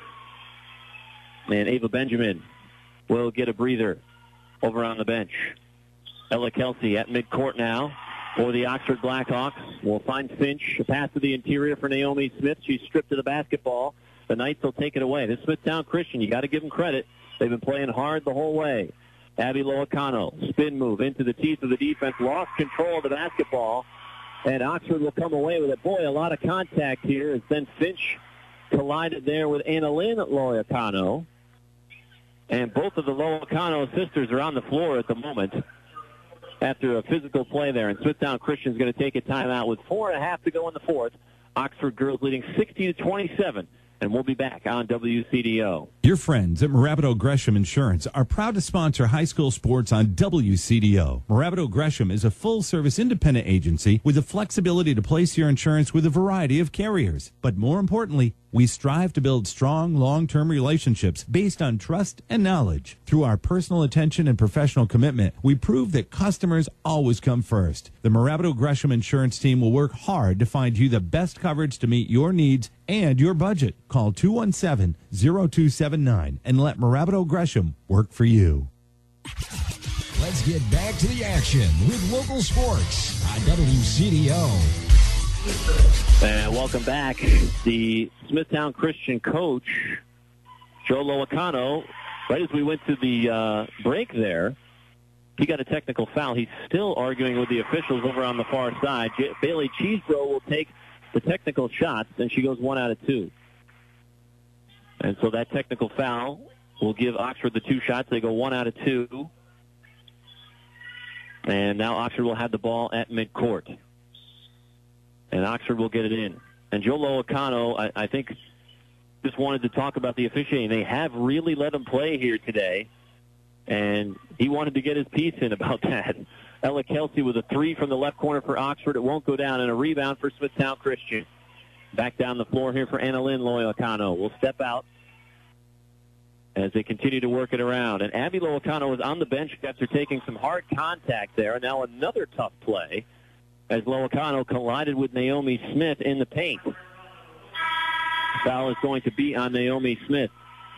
And Ava Benjamin will get a breather over on the bench. Ella Kelsey at midcourt now for the Oxford Blackhawks. We'll find Finch. A pass to the interior for Naomi Smith. She's stripped of the basketball. The Knights will take it away. This Smithtown Christian, you got to give them credit. They've been playing hard the whole way. Abby Loacano, spin move into the teeth of the defense. Lost control of the basketball. And Oxford will come away with it. Boy, a lot of contact here as then Finch collided there with Annalyn Loacano. And both of the Loacano sisters are on the floor at the moment after a physical play there. And Smithtown Christian is going to take a timeout with 4.5 to go in the fourth. Oxford girls leading 60-27. And we'll be back on WCDO. Your friends at Morabito Gresham Insurance are proud to sponsor high school sports on WCDO. Morabito Gresham is a full-service independent agency with the flexibility to place your insurance with a variety of carriers. But more importantly, we strive to build strong, long-term relationships based on trust and knowledge. Through our personal attention and professional commitment, we prove that customers always come first. The Morabito Gresham Insurance team will work hard to find you the best coverage to meet your needs and your budget. Call 217-0279 and let Morabito Gresham work for you. Let's get back to the action with local sports on WCDO. And welcome back. The Smithtown Christian coach, Joe Loacano, right as we went to the break there, he got a technical foul. He's still arguing with the officials over on the far side. Bailey Cheesebro will take the technical shots, and she goes 1 out of 2. And so that technical foul will give Oxford the 2 shots. They go 1 out of 2. And now Oxford will have the ball at midcourt. And Oxford will get it in. And Joe Loacano, I think, just wanted to talk about the officiating. They have really let him play here today, and he wanted to get his piece in about that. Ella Kelsey with a 3 from the left corner for Oxford. It won't go down, and a rebound for Smithtown Christian. Back down the floor here for Annalyn Loacano. Will step out as they continue to work it around. And Abby Loacano was on the bench after taking some hard contact there. And now another tough play as Loacano collided with Naomi Smith in the paint. Foul is going to be on Naomi Smith.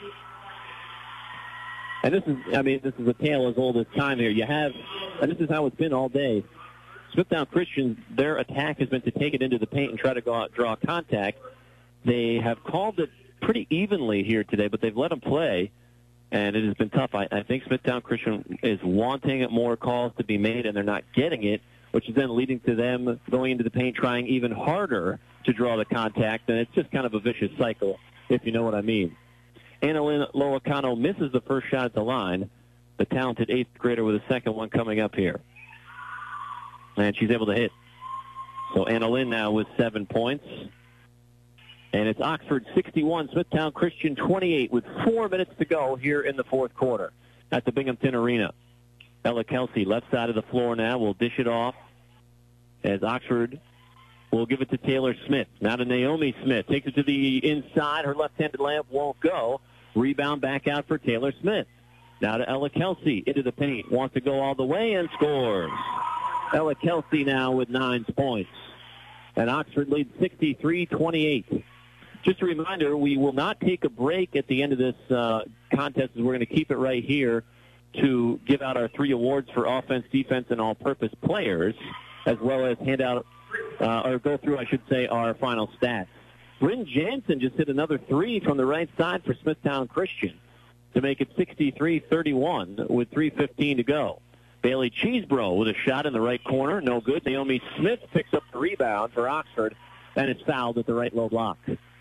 And this is a tale as old as time here. And this is how it's been all day. Smithtown Christian, their attack has been to take it into the paint and try to go out, draw contact. They have called it pretty evenly here today, but they've let them play, and it has been tough. I think Smithtown Christian is wanting more calls to be made, and they're not getting it, which is then leading to them going into the paint, trying even harder to draw the contact, and it's just kind of a vicious cycle, if you know what I mean. Annalyn Loacano misses the first shot at the line, the talented 8th grader with a second one coming up here. And she's able to hit. So Annalyn now with 7 points. And it's Oxford 61, Smithtown Christian 28 with 4 minutes to go here in the fourth quarter at the Binghamton Arena. Ella Kelsey, left side of the floor now, will dish it off as Oxford will give it to Taylor Smith. Now to Naomi Smith. Takes it to the inside. Her left-handed layup won't go. Rebound back out for Taylor Smith. Now to Ella Kelsey into the paint. Wants to go all the way and scores. Ella Kelsey now with 9 points. And Oxford leads 63-28. Just a reminder, we will not take a break at the end of this contest. We're going to keep it right here to give out our 3 awards for offense, defense, and all-purpose players, as well as hand out, or go through, I should say, our final stats. Bryn Jansen just hit another 3 from the right side for Smithtown Christian to make it 63-31 with 3:15 to go. Bailey Cheesebro with a shot in the right corner, no good. Naomi Smith picks up the rebound for Oxford, and it's fouled at the right low block.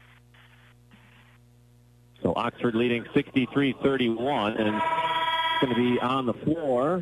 So Oxford leading 63-31, and it's going to be on the floor.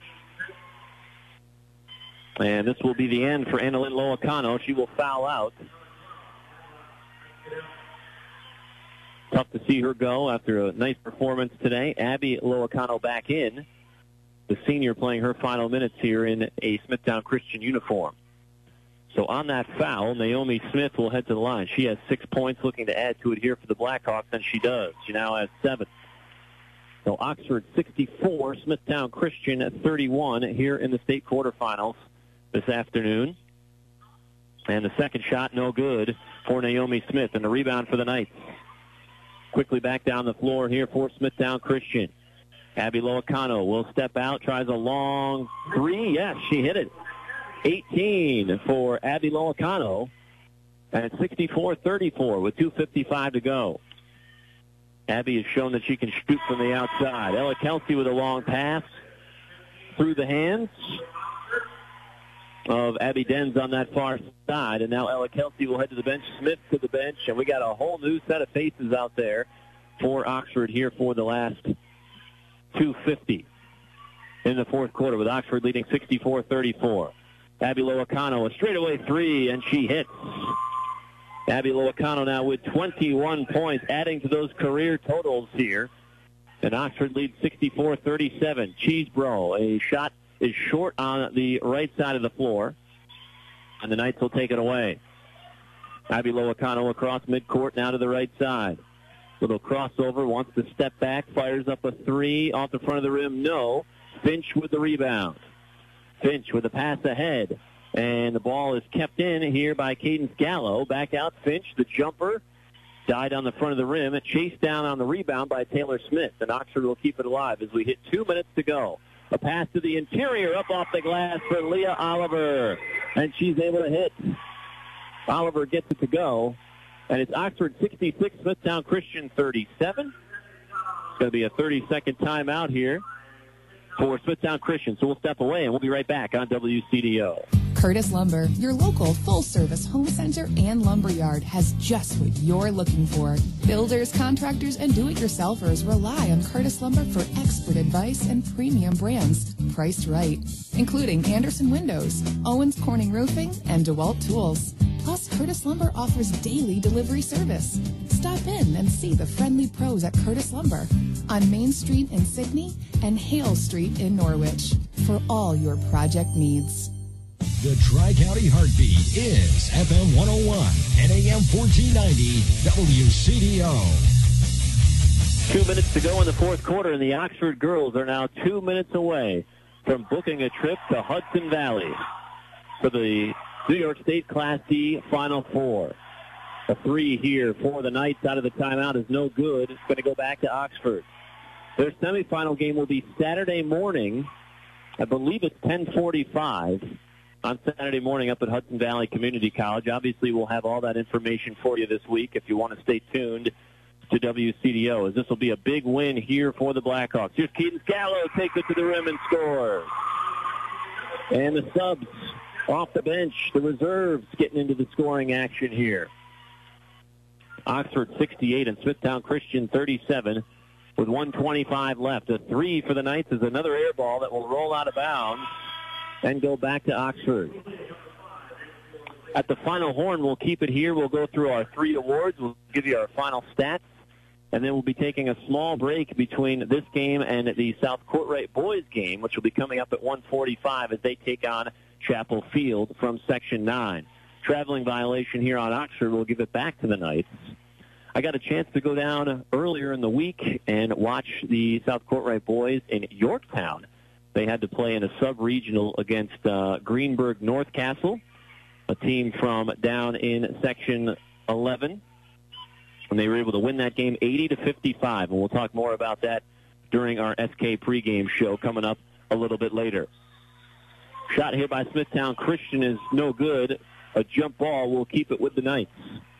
And this will be the end for Annalyn Loacano. She will foul out. Tough to see her go after a nice performance today. Abby Loacano back in. The senior playing her final minutes here in a Smithtown Christian uniform. So on that foul, Naomi Smith will head to the line. She has 6 points, looking to add to it here for the Blackhawks, and she does. She now has 7. So Oxford 64, Smithtown Christian at 31 here in the state quarterfinals this afternoon. And the second shot, no good for Naomi Smith, and the rebound for the Knights. Quickly back down the floor here for Smithtown Christian. Abby Loacano will step out, tries a long three. Yes, she hit it. 18 for Abby Loacano, and it's 64-34 with 2:55 to go. Abby has shown that she can shoot from the outside. Ella Kelsey with a long pass through the hands of Abby Denz on that far side, and now Ella Kelsey will head to the bench. Smith to the bench, and we got a whole new set of faces out there for Oxford here for the last 2:50 in the fourth quarter, with Oxford leading 64-34. Abby Loacano, a straightaway three, and she hits. Abby Loacano now with 21 points, adding to those career totals here. And Oxford leads 64-37. Cheesebro, a shot is short on the right side of the floor, and the Knights will take it away. Abby Loacano across midcourt, now to the right side. Little crossover, wants to step back, fires up a three off the front of the rim. No. Finch with the rebound. Finch with a pass ahead, and the ball is kept in here by Cadence Gallo. Back out Finch, the jumper, died on the front of the rim, and chased down on the rebound by Taylor Smith. And Oxford will keep it alive as we hit 2 minutes to go. A pass to the interior, up off the glass for Leah Oliver, and she's able to hit. Oliver gets it to go, and it's Oxford 66, Smithtown Christian 37. It's going to be a 30-second timeout here for Smithtown Christian. So we'll step away, and we'll be right back on WCDO. Curtis Lumber, your local full-service home center and lumberyard, has just what you're looking for. Builders, contractors, and do-it-yourselfers rely on Curtis Lumber for expert advice and premium brands priced right, including Anderson Windows, Owens Corning Roofing, and DeWalt Tools. Plus, Curtis Lumber offers daily delivery service. Stop in and see the friendly pros at Curtis Lumber on Main Street in Sydney and Hale Street in Norwich for all your project needs. The Tri-County Heartbeat is FM 101 and AM 1490 WCDO. 2 minutes to go in the fourth quarter, and the Oxford girls are now 2 minutes away from booking a trip to Hudson Valley for the New York State Class D Final Four. A three here for the Knights out of the timeout is no good. It's going to go back to Oxford. Their semifinal game will be Saturday morning. I believe it's 10:45 on Saturday morning up at Hudson Valley Community College. Obviously, we'll have all that information for you this week if you want to stay tuned to WCDO, as this will be a big win here for the Blackhawks. Here's Keaton Scallo, takes it to the rim and scores. And the subs off the bench, the reserves getting into the scoring action here. Oxford 68 and Smithtown Christian 37 with 1:25 left. A three for the Knights is another air ball that will roll out of bounds and go back to Oxford. At the final horn, we'll keep it here. We'll go through our three awards. We'll give you our final stats, and then we'll be taking a small break between this game and the South Courtright boys game, which will be coming up at 1:45 as they take on Chapel Field from Section 9. Traveling violation here on Oxford. We'll give it back to the Knights. I got a chance to go down earlier in the week and watch the South Courtright boys in Yorktown. They had to play in a sub-regional against Greenberg North Castle, a team from down in Section 11. And they were able to win that game 80-55. And we'll talk more about that during our SK pregame show coming up a little bit later. Shot here by Smithtown Christian is no good. A jump ball will keep it with the Knights.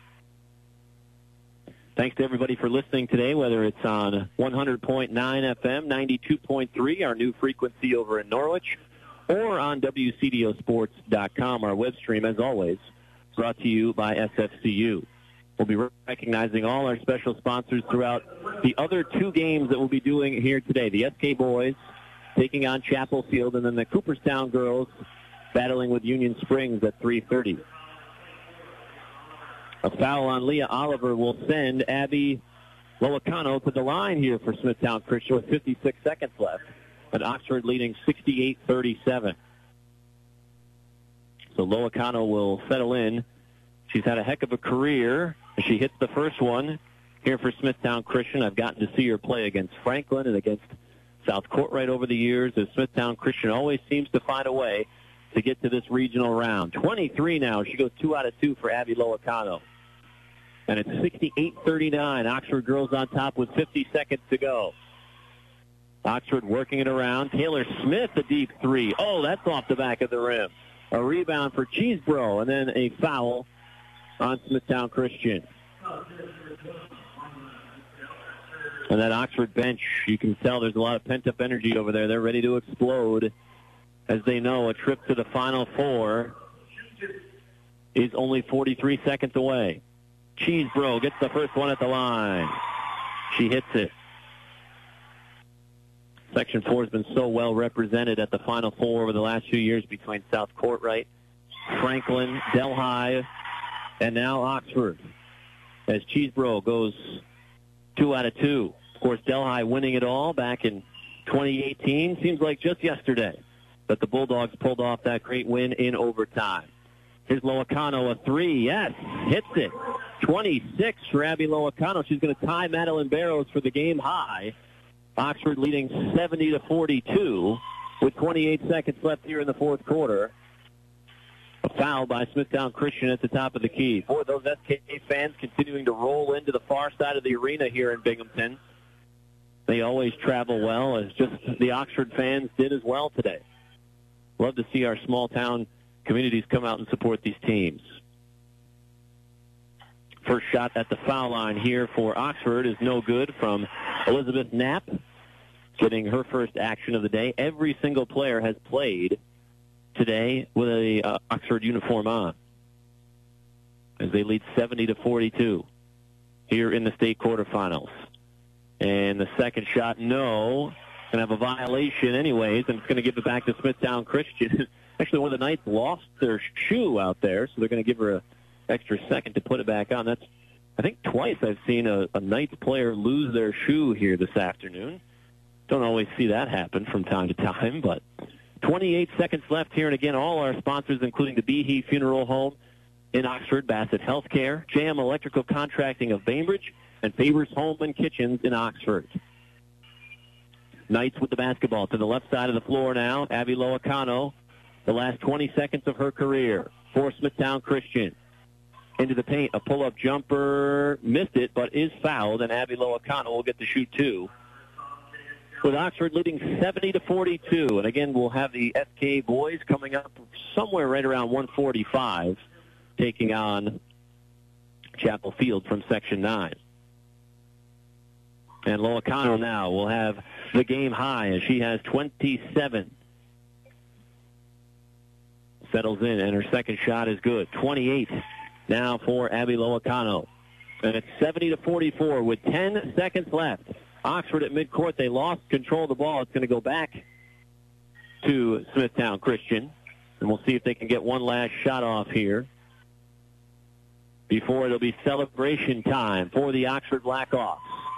Thanks to everybody for listening today, whether it's on 100.9 FM, 92.3, our new frequency over in Norwich, or on WCDOsports.com, our web stream, as always, brought to you by SFCU. We'll be recognizing all our special sponsors throughout the other two games that we'll be doing here today. The SK boys taking on Chapel Field, and then the Cooperstown girls battling with Union Springs at 3:30. A foul on Leah Oliver will send Abby Loacano to the line here for Smithtown Christian with 56 seconds left. And Oxford leading 68-37. So Loacano will settle in. She's had a heck of a career. She hits the first one here for Smithtown Christian. I've gotten to see her play against Franklin and against South Courtright over the years, as Smithtown Christian always seems to find a way to get to this regional round. 23 now. She goes 2 out of 2 for Abby Loacano. And it's 68-39. Oxford girls on top with 50 seconds to go. Oxford working it around. Taylor Smith, a deep three. Oh, that's off the back of the rim. A rebound for Cheesebro, and then a foul on Smithtown Christian. And that Oxford bench, you can tell there's a lot of pent-up energy over there. They're ready to explode, as they know a trip to the Final Four is only 43 seconds away. Cheesebro gets the first one at the line. She hits it. Section 4 has been so well represented at the Final Four over the last few years between South Courtright, Franklin, Delhi, and now Oxford. As Cheesebro goes 2 out of 2. Of course, Delhi winning it all back in 2018. Seems like just yesterday that the Bulldogs pulled off that great win in overtime. Here's Loacano, a three. Yes, hits it. 26 for Abby Loacano. She's going to tie Madeline Barrows for the game high. Oxford leading 70-42 with 28 seconds left here in the fourth quarter. A foul by Smithtown Christian at the top of the key. Boy, those SK fans continuing to roll into the far side of the arena here in Binghamton. They always travel well, as just the Oxford fans did as well today. Love to see our small town communities come out and support these teams. First shot at the foul line here for Oxford is no good from Elizabeth Knapp, getting her first action of the day. Every single player has played today with a Oxford uniform on, as they lead 70-42 here in the state quarterfinals. And the second shot, no. Going to have a violation anyways, and it's going to give it back to Smithtown Christian. Actually, one of the Knights lost their shoe out there, so they're going to give her an extra second to put it back on. That's, I think, twice I've seen a Knights player lose their shoe here this afternoon. Don't always see that happen from time to time, but 28 seconds left here. And again, all our sponsors, including the Behe Funeral Home in Oxford, Bassett Healthcare, JM Electrical Contracting of Bainbridge, and Favors Home and Kitchens in Oxford. Knights with the basketball to the left side of the floor now. Abby Loacano, the last 20 seconds of her career for Smithtown Christian. Into the paint, a pull-up jumper, missed it, but is fouled, and Abby Loacano will get to shoot two. With Oxford leading 70-42, and again, we'll have the SK boys coming up somewhere right around 145, taking on Chapel Field from Section 9. And Loacano now will have the game high, as she has 27. Settles in, and her second shot is good. 28 now for Abby Loacano. And it's 70-44 with 10 seconds left. Oxford at midcourt, they lost control of the ball. It's going to go back to Smithtown Christian. And we'll see if they can get one last shot off here before it'll be celebration time for the Oxford Blackhawks.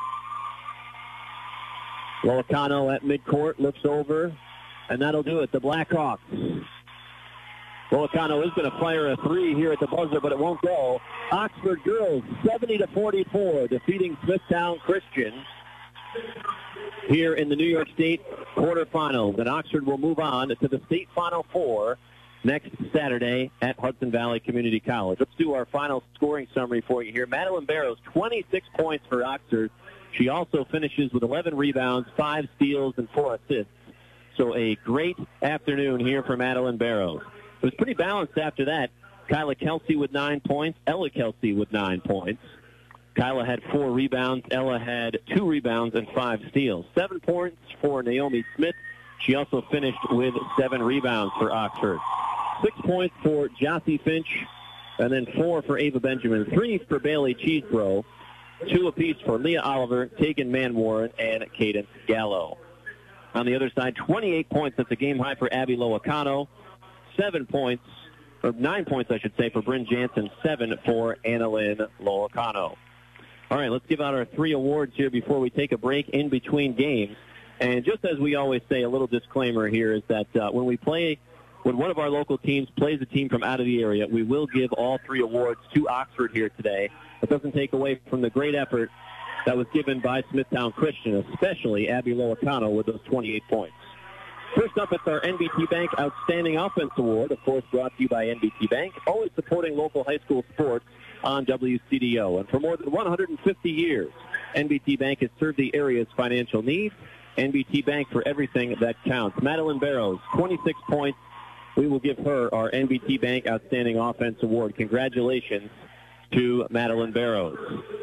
Loacano at midcourt, looks over, and that'll do it. The Blackhawks. Loacano is going to fire a three here at the buzzer, but it won't go. Oxford girls, 70-44, defeating Smithtown Christian here in the New York State quarterfinals. And Oxford will move on to the state Final Four next Saturday at Hudson Valley Community College. Let's do our final scoring summary for you here. Madeline Barrows, 26 points for Oxford. She also finishes with 11 rebounds, 5 steals, and 4 assists. So a great afternoon here for Madeline Barrows. It was pretty balanced after that. Kyla Kelsey with 9 points. Ella Kelsey with 9 points. Kyla had 4 rebounds. Ella had 2 rebounds and 5 steals. 7 points for Naomi Smith. She also finished with 7 rebounds for Oxford. 6 points for Jossie Finch, and then 4 for Ava Benjamin. 3 for Bailey Cheesebro. 2 apiece for Leah Oliver, Tegan Manwarren, and Cadence Gallo. On the other side, 28 points. That's a game high for Abby Loacano. 7 points, or 9 points, I should say, for Bryn Jansen. 7 for Annalyn Loacano. All right, let's give out our 3 awards here before we take a break in between games. And just as we always say, a little disclaimer here is that when one of our local teams plays a team from out of the area, we will give all 3 awards to Oxford here today. It doesn't take away from the great effort that was given by Smithtown Christian, especially Abby Loacano with those 28 points. First up, it's our NBT Bank Outstanding Offense Award, of course brought to you by NBT Bank, always supporting local high school sports on WCDO. And for more than 150 years, NBT Bank has served the area's financial needs. NBT Bank for everything that counts. Madeline Barrows, 26 points. We will give her our NBT Bank Outstanding Offense Award. Congratulations to Madeline Barrows.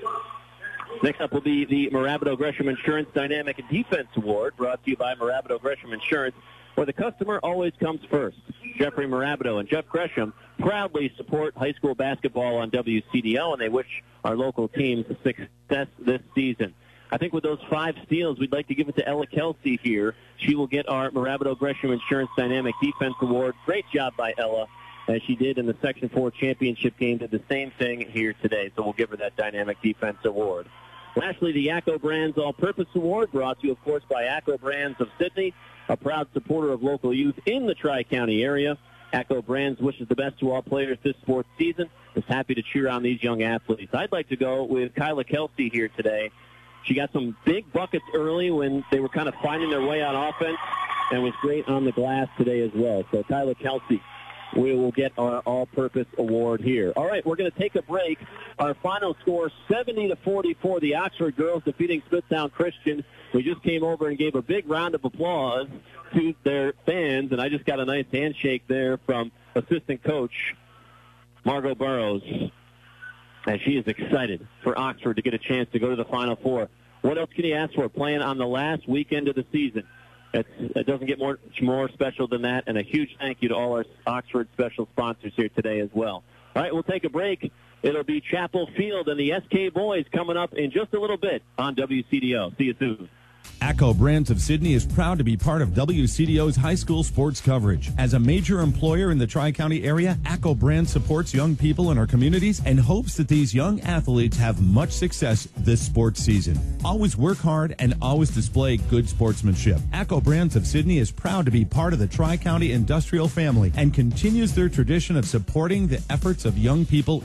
Next up will be the Mirabito Gresham Insurance Dynamic Defense Award, brought to you by Mirabito Gresham Insurance, where the customer always comes first. Jeffrey Mirabito and Jeff Gresham proudly support high school basketball on WCDO, and they wish our local teams success this season. I think with those 5 steals, we'd like to give it to Ella Kelsey here. She will get our Mirabito Gresham Insurance Dynamic Defense Award. Great job by Ella, as she did in the Section 4 championship game, did the same thing here today. So we'll give her that Dynamic Defense Award. Lastly, the ACCO Brands All-Purpose Award, brought to you, of course, by ACCO Brands of Sidney, a proud supporter of local youth in the Tri-County area. ACCO Brands wishes the best to all players this sports season. Is happy to cheer on these young athletes. I'd like to go with Kyla Kelsey here today. She got some big buckets early when they were kind of finding their way on offense and was great on the glass today as well. So Kyla Kelsey, we will get our all-purpose award here. All right, we're going to take a break. Our final score, 70-44. The Oxford girls defeating Smithtown Christian. We just came over and gave a big round of applause to their fans, and I just got a nice handshake there from assistant coach Margot Burrows, as she is excited for Oxford to get a chance to go to the Final Four. What else can you ask for playing on the last weekend of the season? It doesn't get much more special than that, and a huge thank you to all our Oxford special sponsors here today as well. All right, we'll take a break. It'll be Chapel Field and the SK Boys coming up in just a little bit on WCDO. See you soon. ACCO Brands of Sidney is proud to be part of WCDO's high school sports coverage. As a major employer in the Tri-County area, ACCO Brands supports young people in our communities and hopes that these young athletes have much success this sports season. Always work hard and always display good sportsmanship. ACCO Brands of Sidney is proud to be part of the Tri-County industrial family and continues their tradition of supporting the efforts of young people